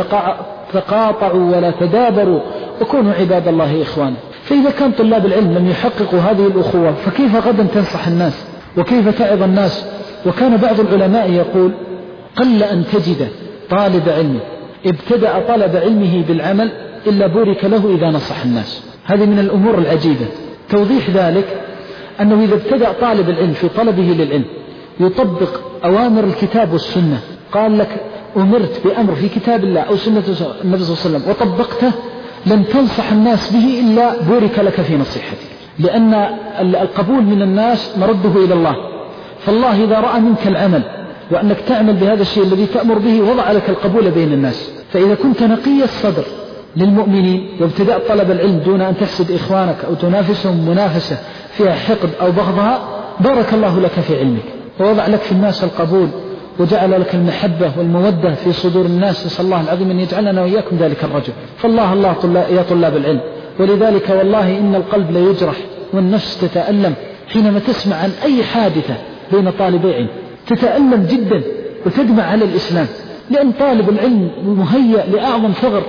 B: تقاطعوا ولا تدابروا وكونوا عباد الله إخوانا. فإذا كان طلاب العلم لم يحققوا هذه الأخوة فكيف غدا تنصح الناس وكيف تعظ الناس؟ وكان بعض العلماء يقول قل أن تجد طالب علم ابتدأ طلب علمه بالعمل إلا بورك له إذا نصح الناس. هذه من الأمور العجيبة. توضيح ذلك أنه إذا ابتدأ طالب العلم في طلبه للعلم يطبق أوامر الكتاب والسنة، قال لك أمرت بأمر في كتاب الله أو سنة النبي صلى الله عليه وسلم وطبقته، لن تنصح الناس به إلا بورك لك في نصيحتك، لأن القبول من الناس مرده إلى الله. فالله إذا رأى منك العمل وأنك تعمل بهذا الشيء الذي تأمر به وضع لك القبول بين الناس. فإذا كنت نقي الصدر للمؤمنين وابتداء طلب العلم دون أن تحسد إخوانك أو تنافسهم منافسة فيها حقد أو بغضها، بارك الله لك في علمك ووضع لك في الناس القبول وجعل لك المحبة والمودة في صدور الناس. نسأل الله العظيم أن يجعلنا وإياكم ذلك الرجل. فالله يا طلاب العلم. ولذلك والله إن القلب لا يجرح والنفس تتألم حينما تسمع عن أي حادثة بين طالبي علم، تتألم جدا وتدمع على الإسلام، لأن طالب العلم مهيأ لأعظم ثغر،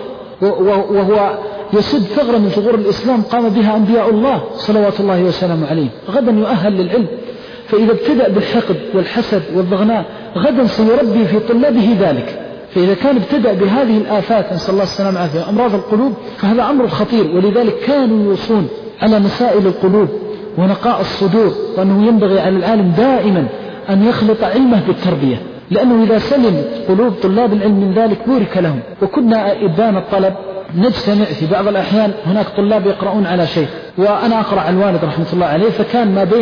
B: وهو يسد ثغرة من ثغور الإسلام قام بها أنبياء الله صلوات الله وسلامه عليه، غدا يؤهل للعلم. فإذا ابتدأ بالحقد والحسد والضغناء غدا سيربي في طلابه ذلك. فإذا كان ابتدأ بهذه الآفات نسأل الله السلامة والعافية أمراض القلوب فهذا أمر خطير. ولذلك كانوا يوصون على مسائل القلوب ونقاء الصدور، وأنه ينبغي على العالم دائما أن يخلط علمه بالتربية، لأنه إذا سلم قلوب طلاب العلم من ذلك بورك لهم. وكنا إبان الطلب نجتمع في بعض الأحيان، هناك طلاب يقرؤون على شيخ وأنا أقرأ على الوالد رحمة الله عليه، فكان ما بين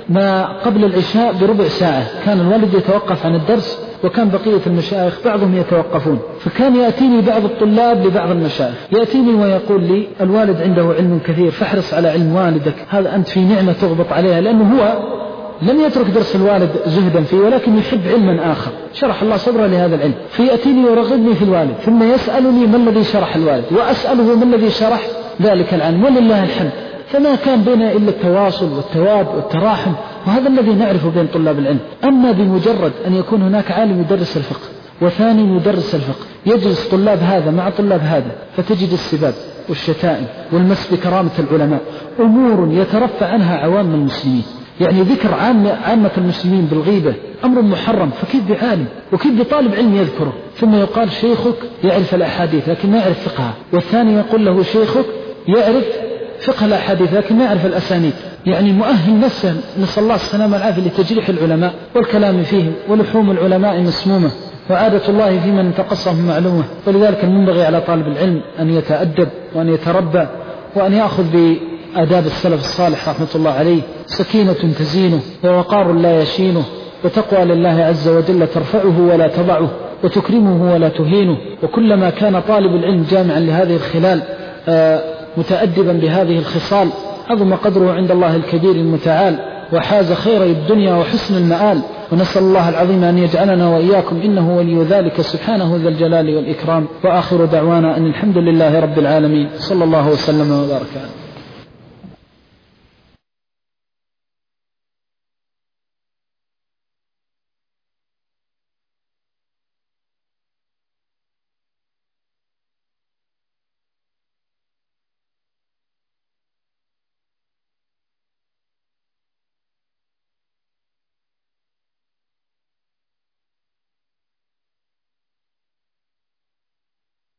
B: ما قبل العشاء بربع ساعة كان الوالد يتوقف عن الدرس، وكان بقية المشايخ بعضهم يتوقفون، فكان يأتيني بعض الطلاب لبعض المشايخ يأتيني ويقول لي الوالد عنده علم كثير فاحرص على علم والدك، هذا أنت في نعمة تغبط عليها، لأنه هو لم يترك درس الوالد زهدا فيه ولكن يحب علما آخر شرح الله صدره لهذا العلم، فيأتيني ويرغبني في الوالد ثم يسألني ما الذي شرح الوالد وأسأله ما الذي شرح ذلك العلم، ولله الحمد. فما كان بيننا إلا التواصل والتواد والتراحم، وهذا الذي نعرفه بين طلاب العلم. أما بمجرد أن يكون هناك عالم يدرس الفقه وثاني يدرس الفقه، يجلس طلاب هذا مع طلاب هذا، فتجد السباب والشتائم والمس بكرامة العلماء، أمور يترفع عنها عوام المسلمين. يعني ذكر عامة المسلمين بالغيبة أمر محرم، فكيف بعالم وكيف بطالب علم يذكره؟ ثم يقال شيخك يعرف الأحاديث لكن ما يعرف فقهها، والثاني يقول له شيخك يعرف فقه الأحاديث لكن ما يعرف الأسانيد. يعني مؤهل نفسه نسأل الله السلامة والعافية لتجريح العلماء والكلام فيهم، ولحوم العلماء مسمومة، وعادة الله في من تقصهم معلومة. ولذلك المنبغي على طالب العلم أن يتأدب وأن يتربى وأن يأخذ بآداب السلف الصالح رحمة الله عليه، سكينة تزينه ووقار لا يشينه، وتقوى لله عز وجل ترفعه ولا تضعه، وتكرمه ولا تهينه. وكلما كان طالب العلم جامعا لهذه الخلال متأدبا بهذه الخصال عظم قدره عند الله الكبير المتعال، وحاز خير الدنيا وحسن المآل. ونسأل الله العظيم أن يجعلنا وإياكم إنه ولي ذلك سبحانه ذا الجلال والإكرام. وآخر دعوانا أن الحمد لله رب العالمين، صلى الله وسلم وبارك عليه.